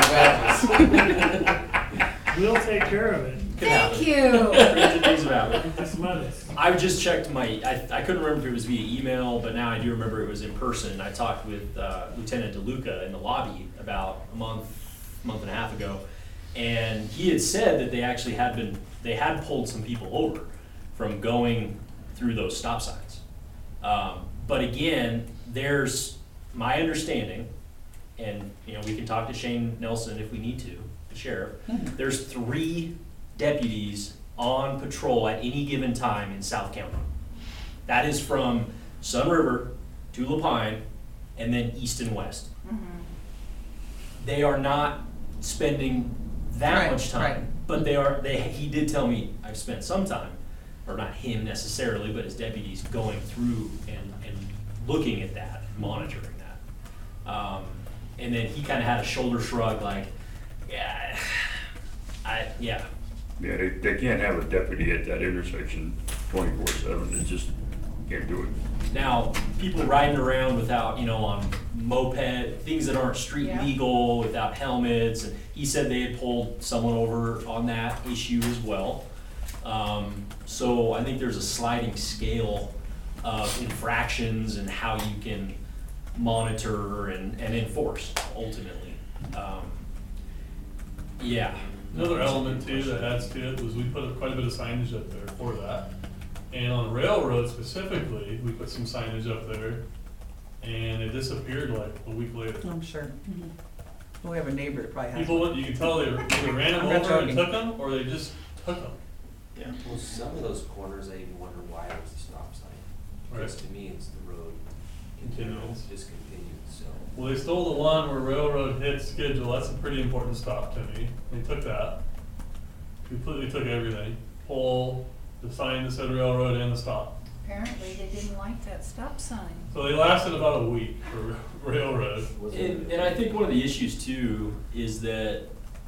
that practice. We'll take care of it. Could happen. Thank you. Tragedies have happened. Just let us. I just checked I couldn't remember if it was via email, but now I do remember it was in person. I talked with Lieutenant DeLuca in the lobby about a month and a half ago, and he had said that they actually had pulled some people over from going through those stop signs. But again, there's my understanding, and you know we can talk to Shane Nelson if we need to, the sheriff. There's 3 deputies on patrol at any given time in South County. That is from Sun River to Lapine and then east and west. They are not spending that Right, much time, right. but he did tell me I've spent some time, or not him necessarily, but his deputies going through and looking at that, monitoring that. And then he kind of had a shoulder shrug like, yeah. Yeah, they can't have a deputy at that intersection 24/7. They just can't do it. Now, people riding around without, on moped, things that aren't street Yeah. legal, without helmets, and he said they had pulled someone over on that issue as well. So I think there's a sliding scale of infractions and how you can monitor and enforce ultimately. Yeah. Another element too that adds to it was we put quite a bit of signage up there for that. And on Railroad specifically, we put some signage up there and it disappeared like a week later. I'm sure. We have a neighbor that probably has. People, you can tell they either ran them I'm not over and joking. took them, or they just took them. Yeah. Well, some of those corners, I even wonder why it was a stop sign. Because to me, it's the road Continues. just continued, so. Well, they stole the one where Railroad hit Schedule. That's a pretty important stop to me. They took that. Completely took everything. Pole, the sign that said Railroad, and the stop. Apparently, they didn't like that stop sign. So they lasted about a week for Railroad. And I think one of the issues too is that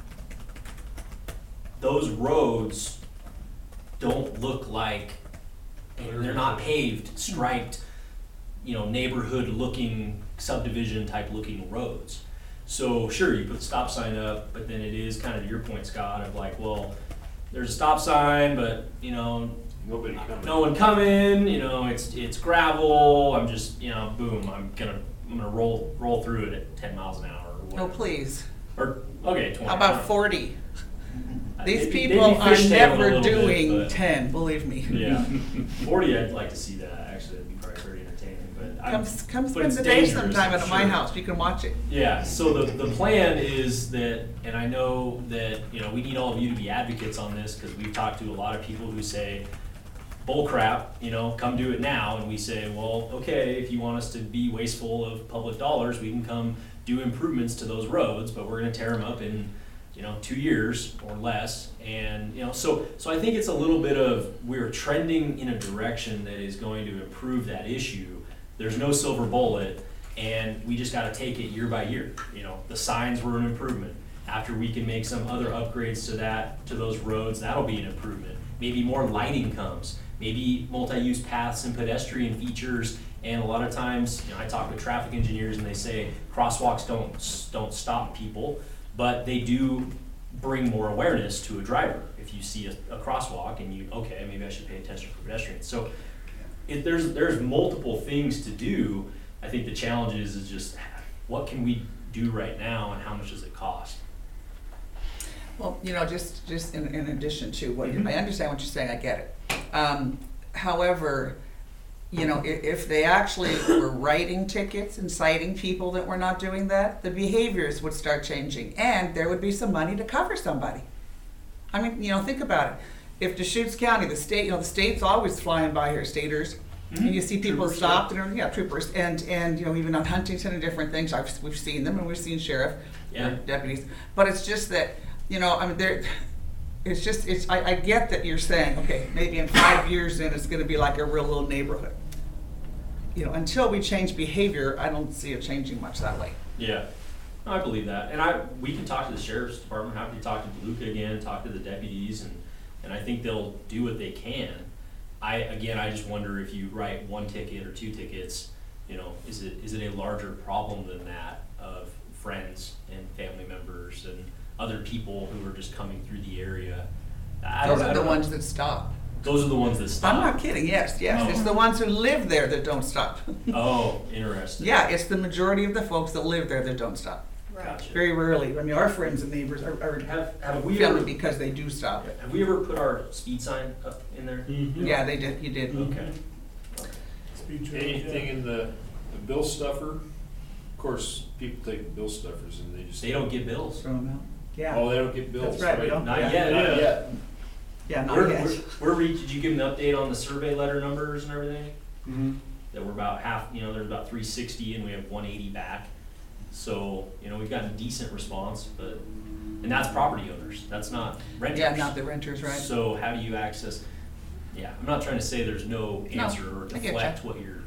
those roads don't look like, they're not paved, striped, neighborhood looking, subdivision type looking roads. So sure, you put the stop sign up, but then it is kind of your point, Scott, of like, well, there's a stop sign, but Nobody coming. no one coming, it's gravel, I'm just, boom, I'm gonna roll through it at 10 miles an hour or No, whatever. please. Or, okay, 20. How about 40? These They'd be people are fishtailing a never little bit, doing but- 10, believe me. Yeah, 40, I'd like to see that, actually, that'd be probably very entertaining, but Come but spend it's the day dangerous, sometime I'm at my sure. house, you can watch it. Yeah, so the plan is that, and I know that, we need all of you to be advocates on this, because we've talked to a lot of people who say, bull crap, come do it now, and we say, well, okay, if you want us to be wasteful of public dollars, we can come do improvements to those roads, but we're gonna tear them up in, 2 years or less, and, so I think it's a little bit of, we're trending in a direction that is going to improve that issue. There's no silver bullet, and we just gotta take it year by year. The signs were an improvement. After we can make some other upgrades to those roads, that'll be an improvement. Maybe more lighting comes, maybe multi-use paths and pedestrian features, and a lot of times, I talk with traffic engineers and they say crosswalks don't stop people, but they do bring more awareness to a driver. If you see a crosswalk and okay, maybe I should pay attention for pedestrians. So there's multiple things to do. I think the challenge is just what can we do right now and how much does it cost? Well, just in addition to what, I understand what you're saying, I get it. However, if they actually were writing tickets and citing people that were not doing that, the behaviors would start changing and there would be some money to cover somebody. I mean, think about it. If Deschutes County, the state, the state's always flying by here, staters, and you see people Troopers, stopped, and troopers, and even on Huntington and different things, we've seen them, and we've seen sheriff, or deputies, but it's just that, I get that you're saying, okay, maybe in 5 years then it's gonna be like a real little neighborhood. Until we change behavior, I don't see it changing much that way. Yeah, I believe that, and we can talk to the sheriff's department, happy to talk to DeLuca again, talk to the deputies, and I think they'll do what they can. I just wonder if you write 1 ticket or 2 tickets, is it a larger problem than that of friends and family members and other people who are just coming through the area? Those are the ones that stop. Those are the ones that stop. I'm not kidding, yes. Oh. It's the ones who live there that don't stop. Oh, interesting. Yeah, it's the majority of the folks that live there that don't stop. Right. Gotcha. Very rarely. I mean, our friends and neighbors are Have we family ever because they do stop. have we ever put our speed sign up in there? Yeah, they did, you did. Okay. Anything in the bill stuffer? Of course, people take the bill stuffers and they just. They don't get bills. Throw 'em out. Yeah, Oh, they don't get bills, that's right. We right? don't, Not yeah. yet. Not yet. Yeah, not yet. Did you give them an update on the survey letter numbers and everything? Mm-hmm. That we're about half, there's about 360 and we have 180 back. So, we've gotten a decent response, and that's property owners, that's not renters. Yeah, not the renters, right? So how do you access, I'm not trying to say there's no answer or I get deflect what you're,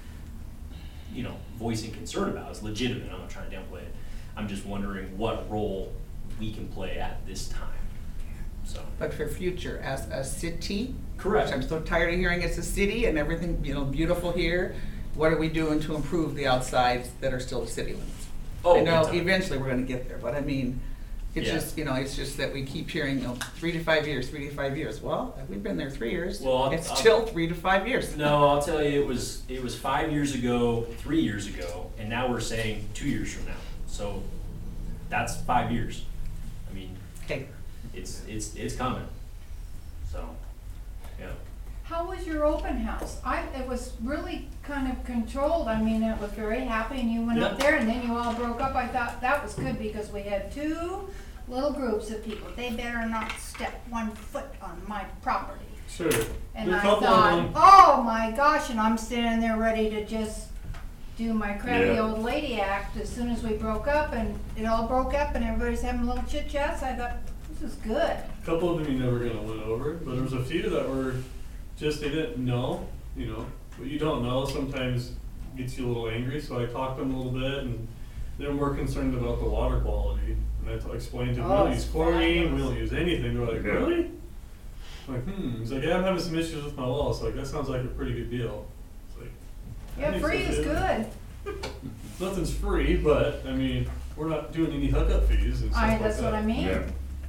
voicing concern about. It's legitimate, I'm not trying to downplay it. I'm just wondering what role we can play at this time, so. But for future, as a city, Correct. which I'm so tired of hearing it's a city and everything, beautiful here, what are we doing to improve the outsides that are still the city limits? Oh, I know good time. eventually we're gonna get there, but I mean, it's Yeah. just, it's just that we keep hearing, 3 to 5 years, 3 to 5 years. Well, we've been there 3 years. Well, It's I'll- still 3 to 5 years. No, I'll tell you, it was 5 years ago, 3 years ago, and now we're saying 2 years from now. So that's 5 years. I mean, Okay, it's coming. So, yeah. How was your open house? It was really kind of controlled. I mean, it was very happy and you went up Yeah. there and then you all broke up. I thought that was good because we had 2 little groups of people. They better not step 1 foot on my property. Sure. And There are I a couple of thought, them. oh my gosh, and I'm standing there ready to just do my crabby Yeah. old lady act as soon as we broke up and it all broke up and everybody's having little chit chats. I thought, this is good. A couple of them you never gonna win over, but there was a few that were just, they didn't know, what you don't know sometimes gets you a little angry, so I talked to them a little bit, and they're more concerned about the water quality. And I explained to them, we Oh, don't use it's chlorine, we fabulous. don't use anything. They're like, Yeah. really? I'm like, He's like, yeah, I'm having some issues with my wall. So like, that sounds like a pretty good deal. It's like, Yeah, that free makes is sense. good. Nothing's free, but I mean, we're not doing any hookup fees and stuff like that. That's what I mean. Yeah.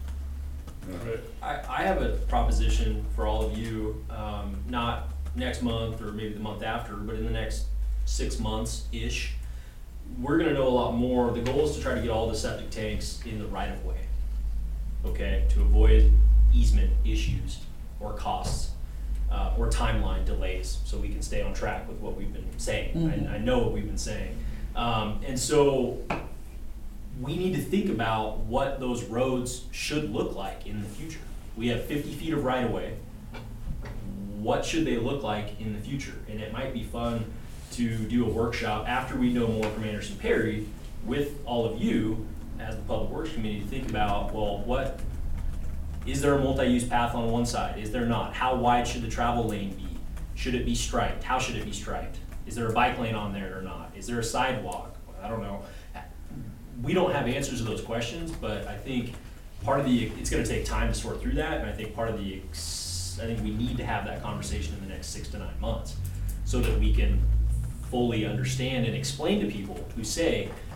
Right. I have a proposition for all of you, not next month or maybe the month after, but in the next 6 months-ish. We're gonna know a lot more. The goal is to try to get all the septic tanks in the right of way, okay? To avoid easement issues or costs, or timeline delays, so we can stay on track with what we've been saying. Mhm. I know what we've been saying. And so we need to think about what those roads should look like in the future. We have 50 feet of right of way. What should they look like in the future? And it might be fun to do a workshop after we know more from Anderson Perry with all of you as the Public Works Committee to think about, well, what is there a multi-use path on one side? Is there not? How wide should the travel lane be? Should it be striped? How should it be striped? Is there a bike lane on there or not? Is there a sidewalk? I don't know. We don't have answers to those questions, but I think it's gonna take time to sort through that, and I think I think we need to have that conversation in the next 6 to 9 months, so that we can fully understand and explain to people who say,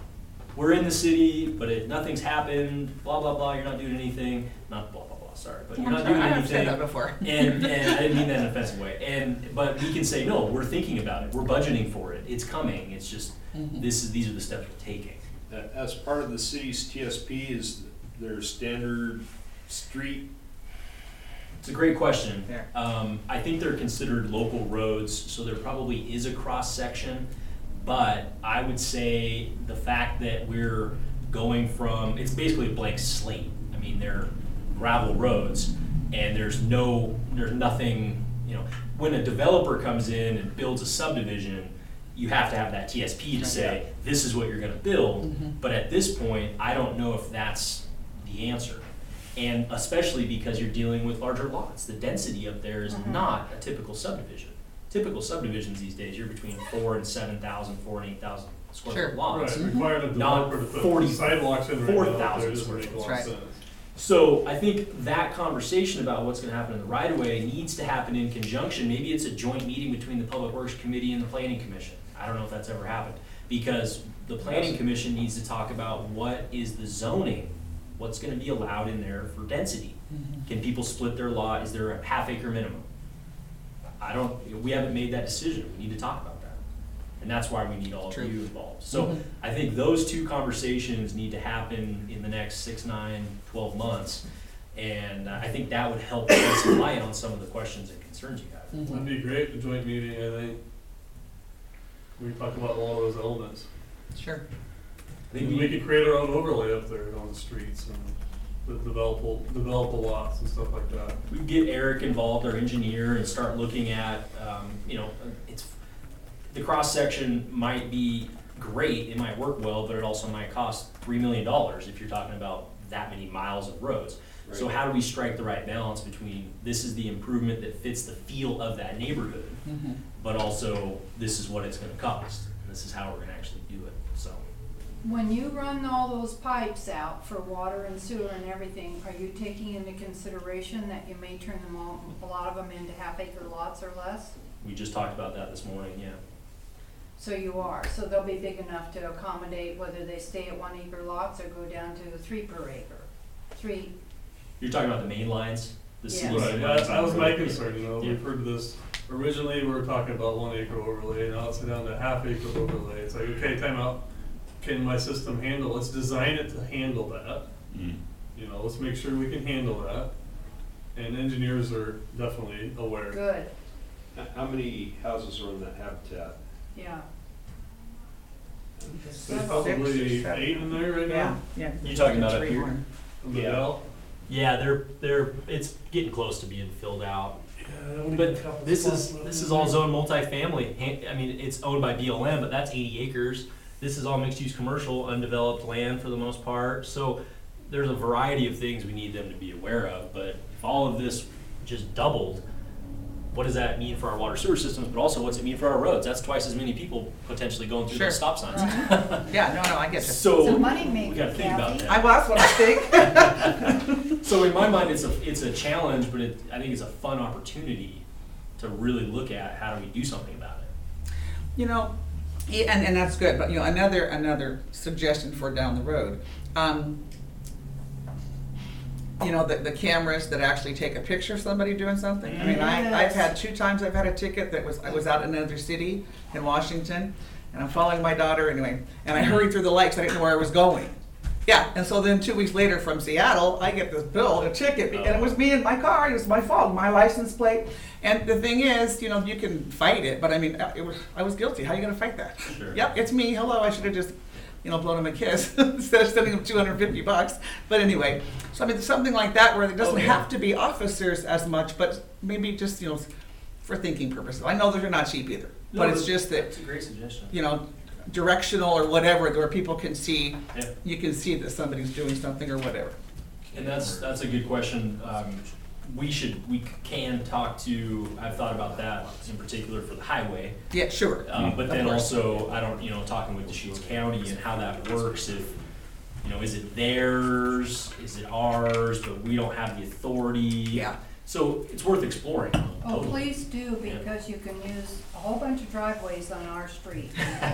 we're in the city, but nothing's happened, blah, blah, blah, you're not doing anything, not blah, blah, blah, sorry, but you're not doing I've said anything. that before. And I didn't mean that in an offensive way. But we can say, no, we're thinking about it, we're budgeting for it, it's coming, it's just, these are the steps we're taking. As part of the city's TSP, is there standard street? It's a great question. Yeah. I think they're considered local roads, so there probably is a cross-section. But I would say the fact that we're going from, it's basically a blank slate. I mean, they're gravel roads and there's nothing, when a developer comes in and builds a subdivision, you have to have that TSP to say, this is what you're gonna build. But at this point, I don't know if that's the answer. And especially because you're dealing with larger lots. The density up there is not a typical subdivision. Typical subdivisions these days, you're between 4,000 and 7,000, 4,000 and 8,000 square foot lots. Right, requiring a developer to put 40, sidewalks in right now, 4,000 there doesn't square make a feet. lot of Right. sense. So I think that conversation about what's gonna happen in the right of way needs to happen in conjunction. Maybe it's a joint meeting between the Public Works Committee and the Planning Commission. I don't know if that's ever happened. Because the Planning Commission needs to talk about what is the zoning, what's gonna be allowed in there for density. Can people split their lot? Is there a half acre minimum? We haven't made that decision. We need to talk about that. And that's why we need all of True. you involved. So I think those two conversations need to happen in the next 6, 9, 12 months. And I think that would help shed some light on some of the questions and concerns you have. That'd be great, a joint meeting, I think. We can talk about all those elements. Sure. I think We could create our own overlay up there on the streets and develop lots and stuff like that. we get Eric involved, our engineer, and start looking at, the cross-section might be great, it might work well, but it also might cost $3 million if you're talking about that many miles of roads. So how do we strike the right balance between, this is the improvement that fits the feel of that neighborhood, but also, this is what it's gonna cost, and this is how we're gonna actually do it, so. When you run all those pipes out for water and sewer and everything, are you taking into consideration that you may turn them all, a lot of them into half-acre lots or less? We just talked about that this morning, yeah. So you are, so they'll be big enough to accommodate whether they stay at 1 acre lots or go down to 3 per acre. 3, You're talking about the main lines, the Yeah. city. Right, main yeah, lines? that was my concern, Yeah. we've heard this, originally we were talking about 1 acre overlay, now it's down to half acre overlay, it's like, okay, time out. Can my system handle, let's design it to handle that, let's make sure we can handle that. And engineers are definitely aware. good, How many houses are in that habitat? yeah. There's 6 or probably 7. 8 in there right Yeah, now. yeah. You talking about up 3 here? more. In the Yeah. Dell. Yeah, it's getting close to being filled out. Yeah, only a But couple this spots is left. all zone multifamily. I mean, it's owned by BLM, but that's 80 acres. This is all mixed-use commercial, undeveloped land for the most part. So there's a variety of things we need them to be aware of. But if all of this just doubled, what does that mean for our water sewer systems? But also, what's it mean for our roads? That's twice as many people potentially going through those Sure. stop signs. Yeah, no, I get you. So It's a money we maker, got to think about Kathy. that. That's what I think. So in my mind, it's a challenge, but I think it's a fun opportunity to really look at how do we do something about it. Yeah, and that's good, but another suggestion for down the road. The cameras that actually take a picture of somebody doing something. I mean, I've had 2 times I've had a ticket I was out in another city in Washington, and I'm following my daughter anyway, and I hurried through the lights, I didn't know where I was going. Yeah, and so then 2 weeks later from Seattle, I get this bill, a ticket, and it was me in my car, it was my fault, my license plate. And the thing is, you can fight it, but I mean, I was guilty. How are you gonna fight that? Sure. Yep, it's me, hello, I should have just, blown him a kiss instead of sending him $250. But anyway, so I mean, something like that where it doesn't have to be officers as much, but maybe just, for thinking purposes. I know they're not cheap either, but it's just that, That's a great suggestion. directional or whatever, where people can see, Yeah. you can see that somebody's doing something or whatever. And that's a good question. We can talk to, I've thought about that in particular for the highway. Yeah, sure. But then Of course. also, talking with Deschutes County and how that works, if, is it theirs, is it ours, but we don't have the authority? Yeah. So it's worth exploring. Oh, totally. please do, because you can use a whole bunch of driveways on our street.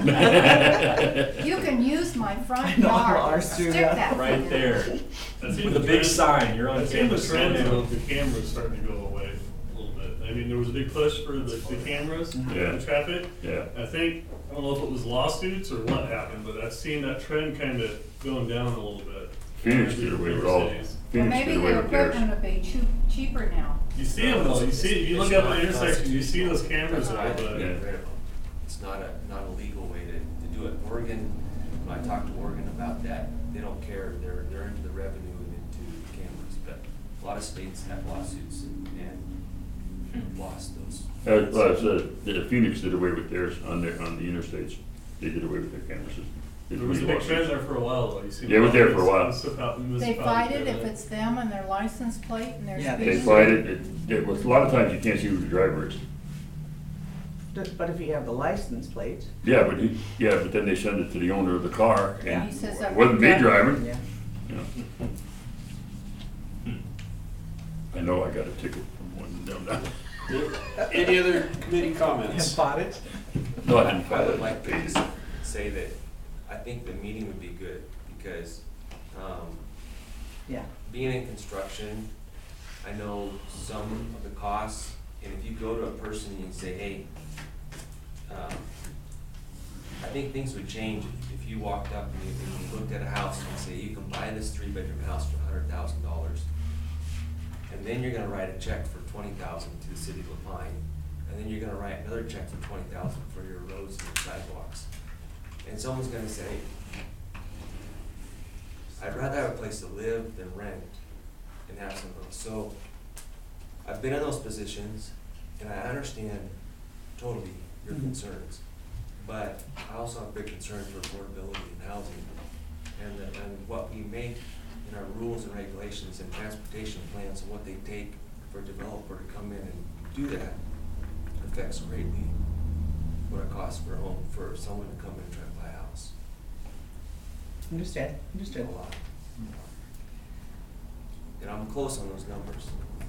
You can use my front know, yard, our and street, stick yeah. that thing Right in there, I've seen with the a big trend- sign, you're on I've seen the campus. trend right now. of the cameras starting to go away a little bit. I mean, there was a big push for the cameras, Yeah. the traffic. Yeah. I think, I don't know if it was lawsuits or what happened, but I've seen that trend kind of going down a little bit. Phoenix did away with all, Cities. Well, Phoenix maybe did away the with theirs. equipment will be cheaper now. You see them though, you see, if you look It's at not the intersection, you see those cameras That's there, what I but. Yeah. read about. It's not a legal way to do it. Oregon, when I talked to Oregon about that, they don't care, they're into the revenue and into the cameras, but a lot of states have lawsuits and lost those. Well, I said, Phoenix did away with theirs on the interstates. They did away with their camera system. They There was a did big lawsuits. trend there for a while though, you see. Yeah, it was there for a while. They fight it if it's them and their license plate and their Yeah, They speeding. fight it, it was, a lot of times you can't see who the driver is. But if you have the license plate, Yeah, but then they send it to the owner of the car, Yeah. and He says it that wasn't me right there. driving. yeah. You know. I know I got a ticket from one of them now. Any other committee And comments? bought it? No, I didn't I file would it. like to just say that I think the meeting would be good, because, Yeah. being in construction, I know some of the costs, and if you go to a person and you say, hey, I think things would change if you walked up and you looked at a house and say, you can buy this 3-bedroom house for $100,000. And then you're gonna write a check for $20,000 to the city of Lapine, and then you're gonna write another check for $20,000 for your roads and your sidewalks. And someone's gonna say, I'd rather have a place to live than rent and have some of those. So I've been in those positions, and I understand totally your Mhm. concerns. But I also have big concern for affordability and housing, and what we make in our rules and regulations and transportation plans and what they take for a developer to come in and do that affects greatly what it costs for a home, for someone to come in and try to buy a house. Understand, A understood. lot. And I'm close on those numbers.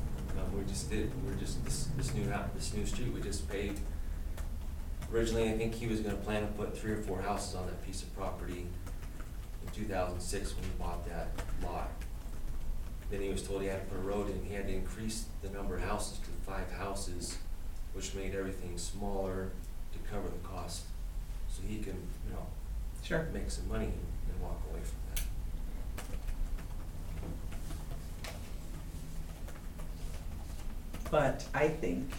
This new street we just paved. Originally, I think he was gonna plan to put 3 or 4 houses on that piece of property in 2006 when he bought that lot. Then he was told he had to put a road in, he had to increase the number of houses to 5 houses, which made everything smaller to cover the cost. So he can, Sure. make some money and walk away from that. But I think,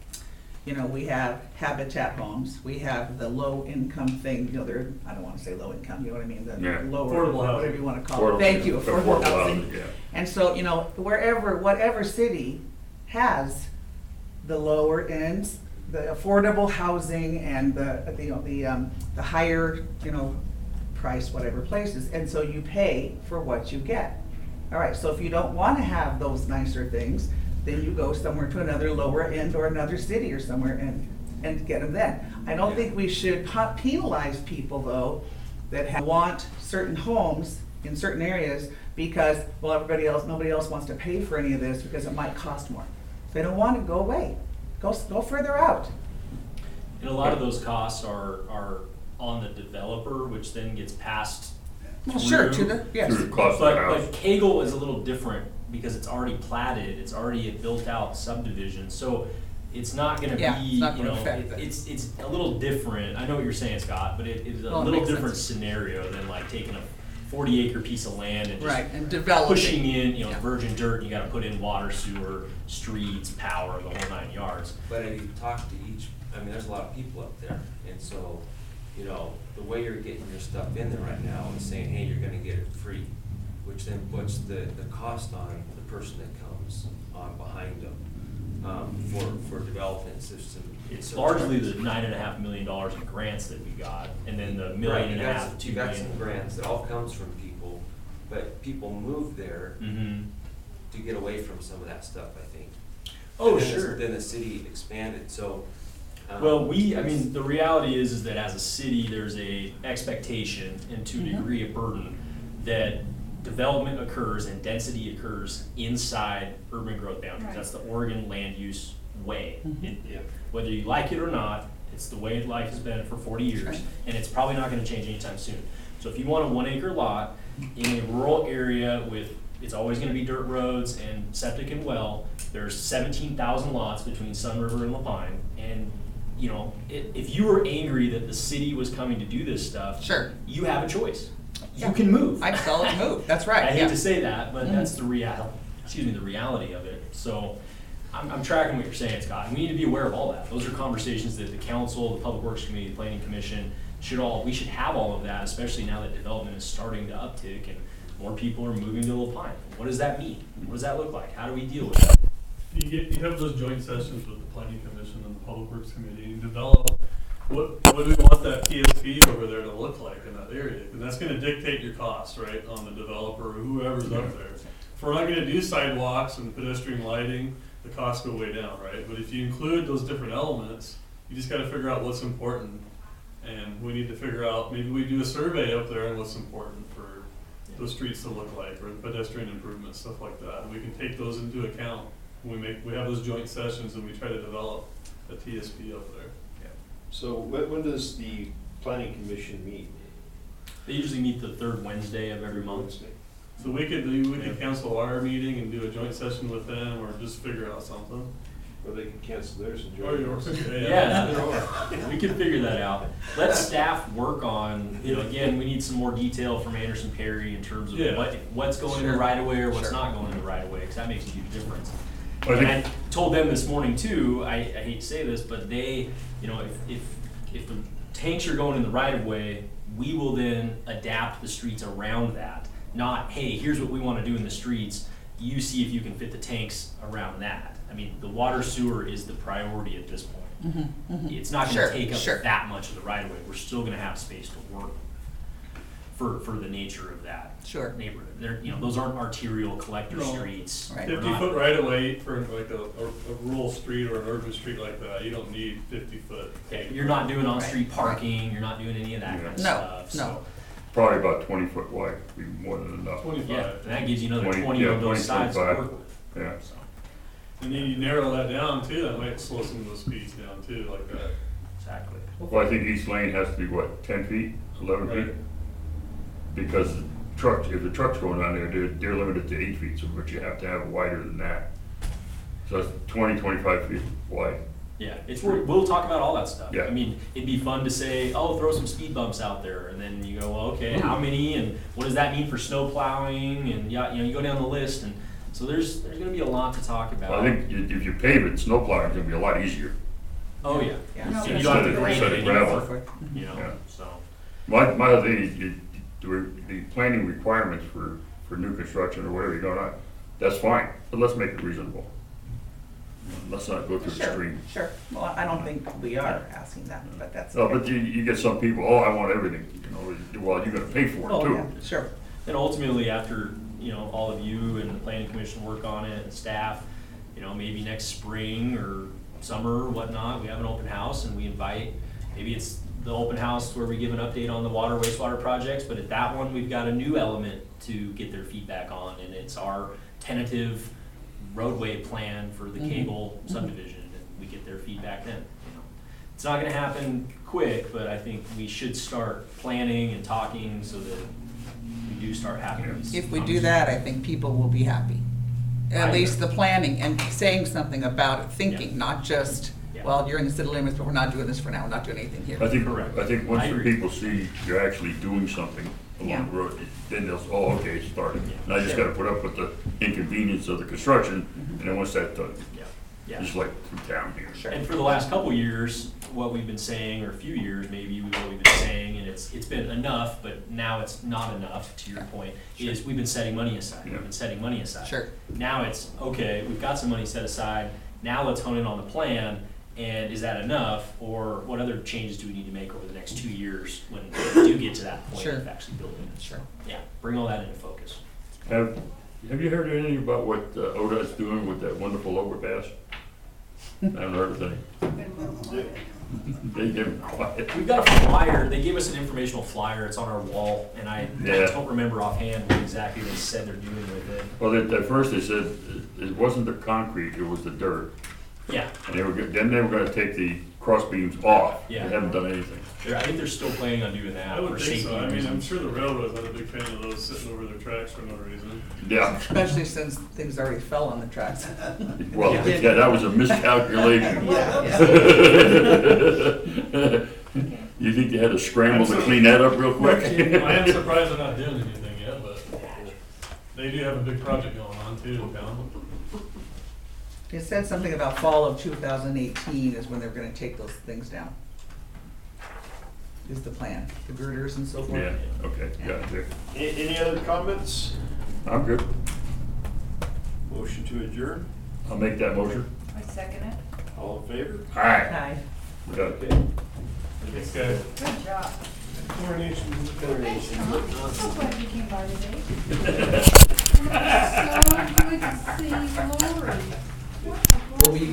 we have Habitat homes, we have the low income thing, they're, I don't wanna say low income, you know what I mean? The Yeah. lower, Affordable housing. whatever you wanna call it. Thank you, affordable housing. Yeah. And so, whatever city has the lower ends, the affordable housing and the higher, price, whatever places, and so you pay for what you get. All right, so if you don't wanna have those nicer things, then you go somewhere to another lower end or another city or somewhere and get them then. I don't think we should penalize people though, that want certain homes in certain areas because, well, nobody else wants to pay for any of this because it might cost more. If they don't want it, go away. Go further out. And a lot of those costs are on the developer, which then gets passed Well, sure, through. yes. Through the cost of the But house. Kegel is a little different because it's already platted, it's already a built-out subdivision, so it's not gonna be, Yeah, it's not gonna affect that. it's a little different. I know what you're saying, Scott, but it is a Well, it little makes different sense. scenario than like taking a 40-acre piece of land and Right, just and developing. pushing in, Yeah. virgin dirt, and you gotta put in water, sewer, streets, power, the whole 9 yards. But if you talk to there's a lot of people up there, and so, the way you're getting your stuff in there right now is saying, hey, you're gonna get it free, which then puts the cost on the person that comes on behind them, for development system. It's largely the $9.5 million in grants that we got, and then the $1.5 million, $2 You got million. some grants, it all comes from people, but people move there Mm-hmm. to get away from some of that stuff, I think. Oh, And then sure. Then the city expanded, so. Well, the reality is that as a city, there's a expectation and to a Mhm. degree a burden that development occurs and density occurs inside urban growth boundaries. Right. That's the Oregon land use way. Yeah. Whether you like it or not, it's the way life has been for 40 years, Right. and it's probably not gonna change anytime soon. So if you want a 1 acre lot in a rural area with, it's always gonna be dirt roads and septic and well, there's 17,000 lots between Sun River and Lapine, and you know, if you were angry that the city was coming to do this stuff, Sure. you have a choice. You Yeah. can move. I'd sell it and move, that's right, I hate yeah. to say that, but Mhm. that's the reality of it. So I'm tracking what you're saying, Scott. We need to be aware of all that. Those are conversations that the council, the Public Works Committee, the Planning Commission we should have all of that, especially now that development is starting to uptick and more people are moving to Lapine. What does that mean? What does that look like? How do we deal with it? You have those joint sessions with the planning commission and the public works committee, and develop, what do we want that PSP over there to look like in that area? And that's gonna dictate your costs, right, on the developer or whoever's up there. If we're not gonna do sidewalks and pedestrian lighting, the costs go way down, right? But if you include those different elements, you just gotta figure out what's important. And we need to figure out, maybe we do a survey up there on what's important for those streets to look like, or pedestrian improvements, stuff like that. And we can take those into account when we have those joint sessions and we try to develop a TSP up there. So when does the planning commission meet? They usually meet the third Wednesday of every month. Wednesday? So we could cancel our meeting and do a joint session with them, or just figure out something. Or they can cancel theirs and Or join yours. yours. Yeah, we can figure that out. Let staff work on, again, we need some more detail from Anderson Perry in terms of Yeah. what's going in the Sure. right of way or what's Sure. not going in the right of way, because that makes a huge difference. I And I think, told them this morning too, I hate to say this, but they, if the tanks are going in the right of way, we will then adapt the streets around that. Not, hey, here's what we wanna do in the streets, you see if you can fit the tanks around that. I mean, the water sewer is the priority at this point. It's not Sure, gonna take up sure. that much of the right of way, we're still gonna have space to work for the nature of that Sure. neighborhood. Those aren't arterial collector No. streets. Right. We're 50-foot not- right of way for like a rural street or an urban street like that, you don't need 50-foot. Okay, you're not doing on-street Right. parking, you're not doing any of that kind of No, stuff, no. so. probably about 20 foot wide, be more than enough. 25. Yeah, and that gives you another 20, 20 yeah, on those 20, sides to 25. work with. Yeah. So, And then you narrow that down too, that might slow some of those speeds down too, like that. exactly. Well, I think East Lane has to be what, 10 feet, 11 Right. feet? Because trucks, if the truck's going on there, they're limited to 8 feet, so but you have to have wider than that. So it's 20, 25 feet wide. Yeah, we'll talk about all that stuff. Yeah. I mean, it'd be fun to say, oh, throw some speed bumps out there, and then you go, well, okay, how many, and what does that mean for snow plowing, and you go down the list, and so there's gonna be a lot to talk about. I think if you pave it, snow plowing's gonna be a lot easier. Oh, yeah. Yeah. No, So you but- don't have to Instead of- grade instead it of anymore, gravel. you know, Yeah. so. My other thing is, the planning requirements for new construction or whatever you're going on, that's fine, but let's make it reasonable. Let's not go to the Sure, extreme. sure. Well, I don't think we are asking that, but that's. No, okay. but you get some people, oh, I want everything, well, you're gonna pay for it Oh, too. yeah, sure. And ultimately, after, all of you and the planning commission work on it, and staff, maybe next spring or summer or whatnot, we have an open house and we invite, maybe it's the open house where we give an update on the water wastewater projects, but at that one, we've got a new element to get their feedback on, and it's our tentative roadway plan for the cable subdivision, and we get their feedback then. It's not gonna happen quick, but I think we should start planning and talking so that we do start having these. If we do that, I think people will be happy. At I least agree. the planning and saying something about it, Yeah. thinking, not just, Yeah. well, you're in the city limits, but we're not doing this for now, we're not doing anything here. I think, Correct. I think I once the agree. people see you're actually doing something Yeah. along the road, then they'll, oh, okay, it's started. Yeah. And I just Sure. gotta put up with the inconvenience of the construction, Mm-hmm. and then once that's done, Yeah, yeah. just like through town here. Sure. And for the last couple years, what we've been saying, or a few years maybe, what we've been saying, and it's been enough, but now it's not enough, to your point, is we've been setting money aside. Yeah. We've been setting money aside. Sure. Now it's, okay, we've got some money set aside, now let's hone in on the plan, and is that enough, or what other changes do we need to make over the next 2 years when we do get to that point Sure. of actually building it? Sure. Yeah, bring all that into focus. Have you heard anything about what ODOT's doing with that wonderful overpass? I haven't heard a thing. They get quiet. We've got a flyer, they gave us an informational flyer, it's on our wall, and I Yeah. don't remember offhand what exactly they said they're doing with it. Well, at first they said it wasn't the concrete, it was the dirt. Yeah, And then they were gonna take the cross beams off. Yeah. They haven't done anything. I think they're still planning on doing that I for would think safety so. I mean, I'm reasons. sure the railroad's not a big fan of those sitting over their tracks for no reason. Yeah, Especially since things already fell on the tracks. well, yeah, that was a miscalculation. Yeah. You think they had to scramble to clean that up real quick? I am surprised they're not doing anything yet, but they do have a big project going on too in town. It said something about fall of 2018 is when they're gonna take those things down. Is the plan, the girders and so forth. Yeah, okay, got it there. Any other comments? I'm good. Motion to adjourn, I'll make that motion. I second it. all in favor? All right. Hi. We got it. Okay. Thanks, guys. Good job. Coronation. Thanks, Tom. I'm so glad you came by today. And it's so good to see Lori. What a Well, we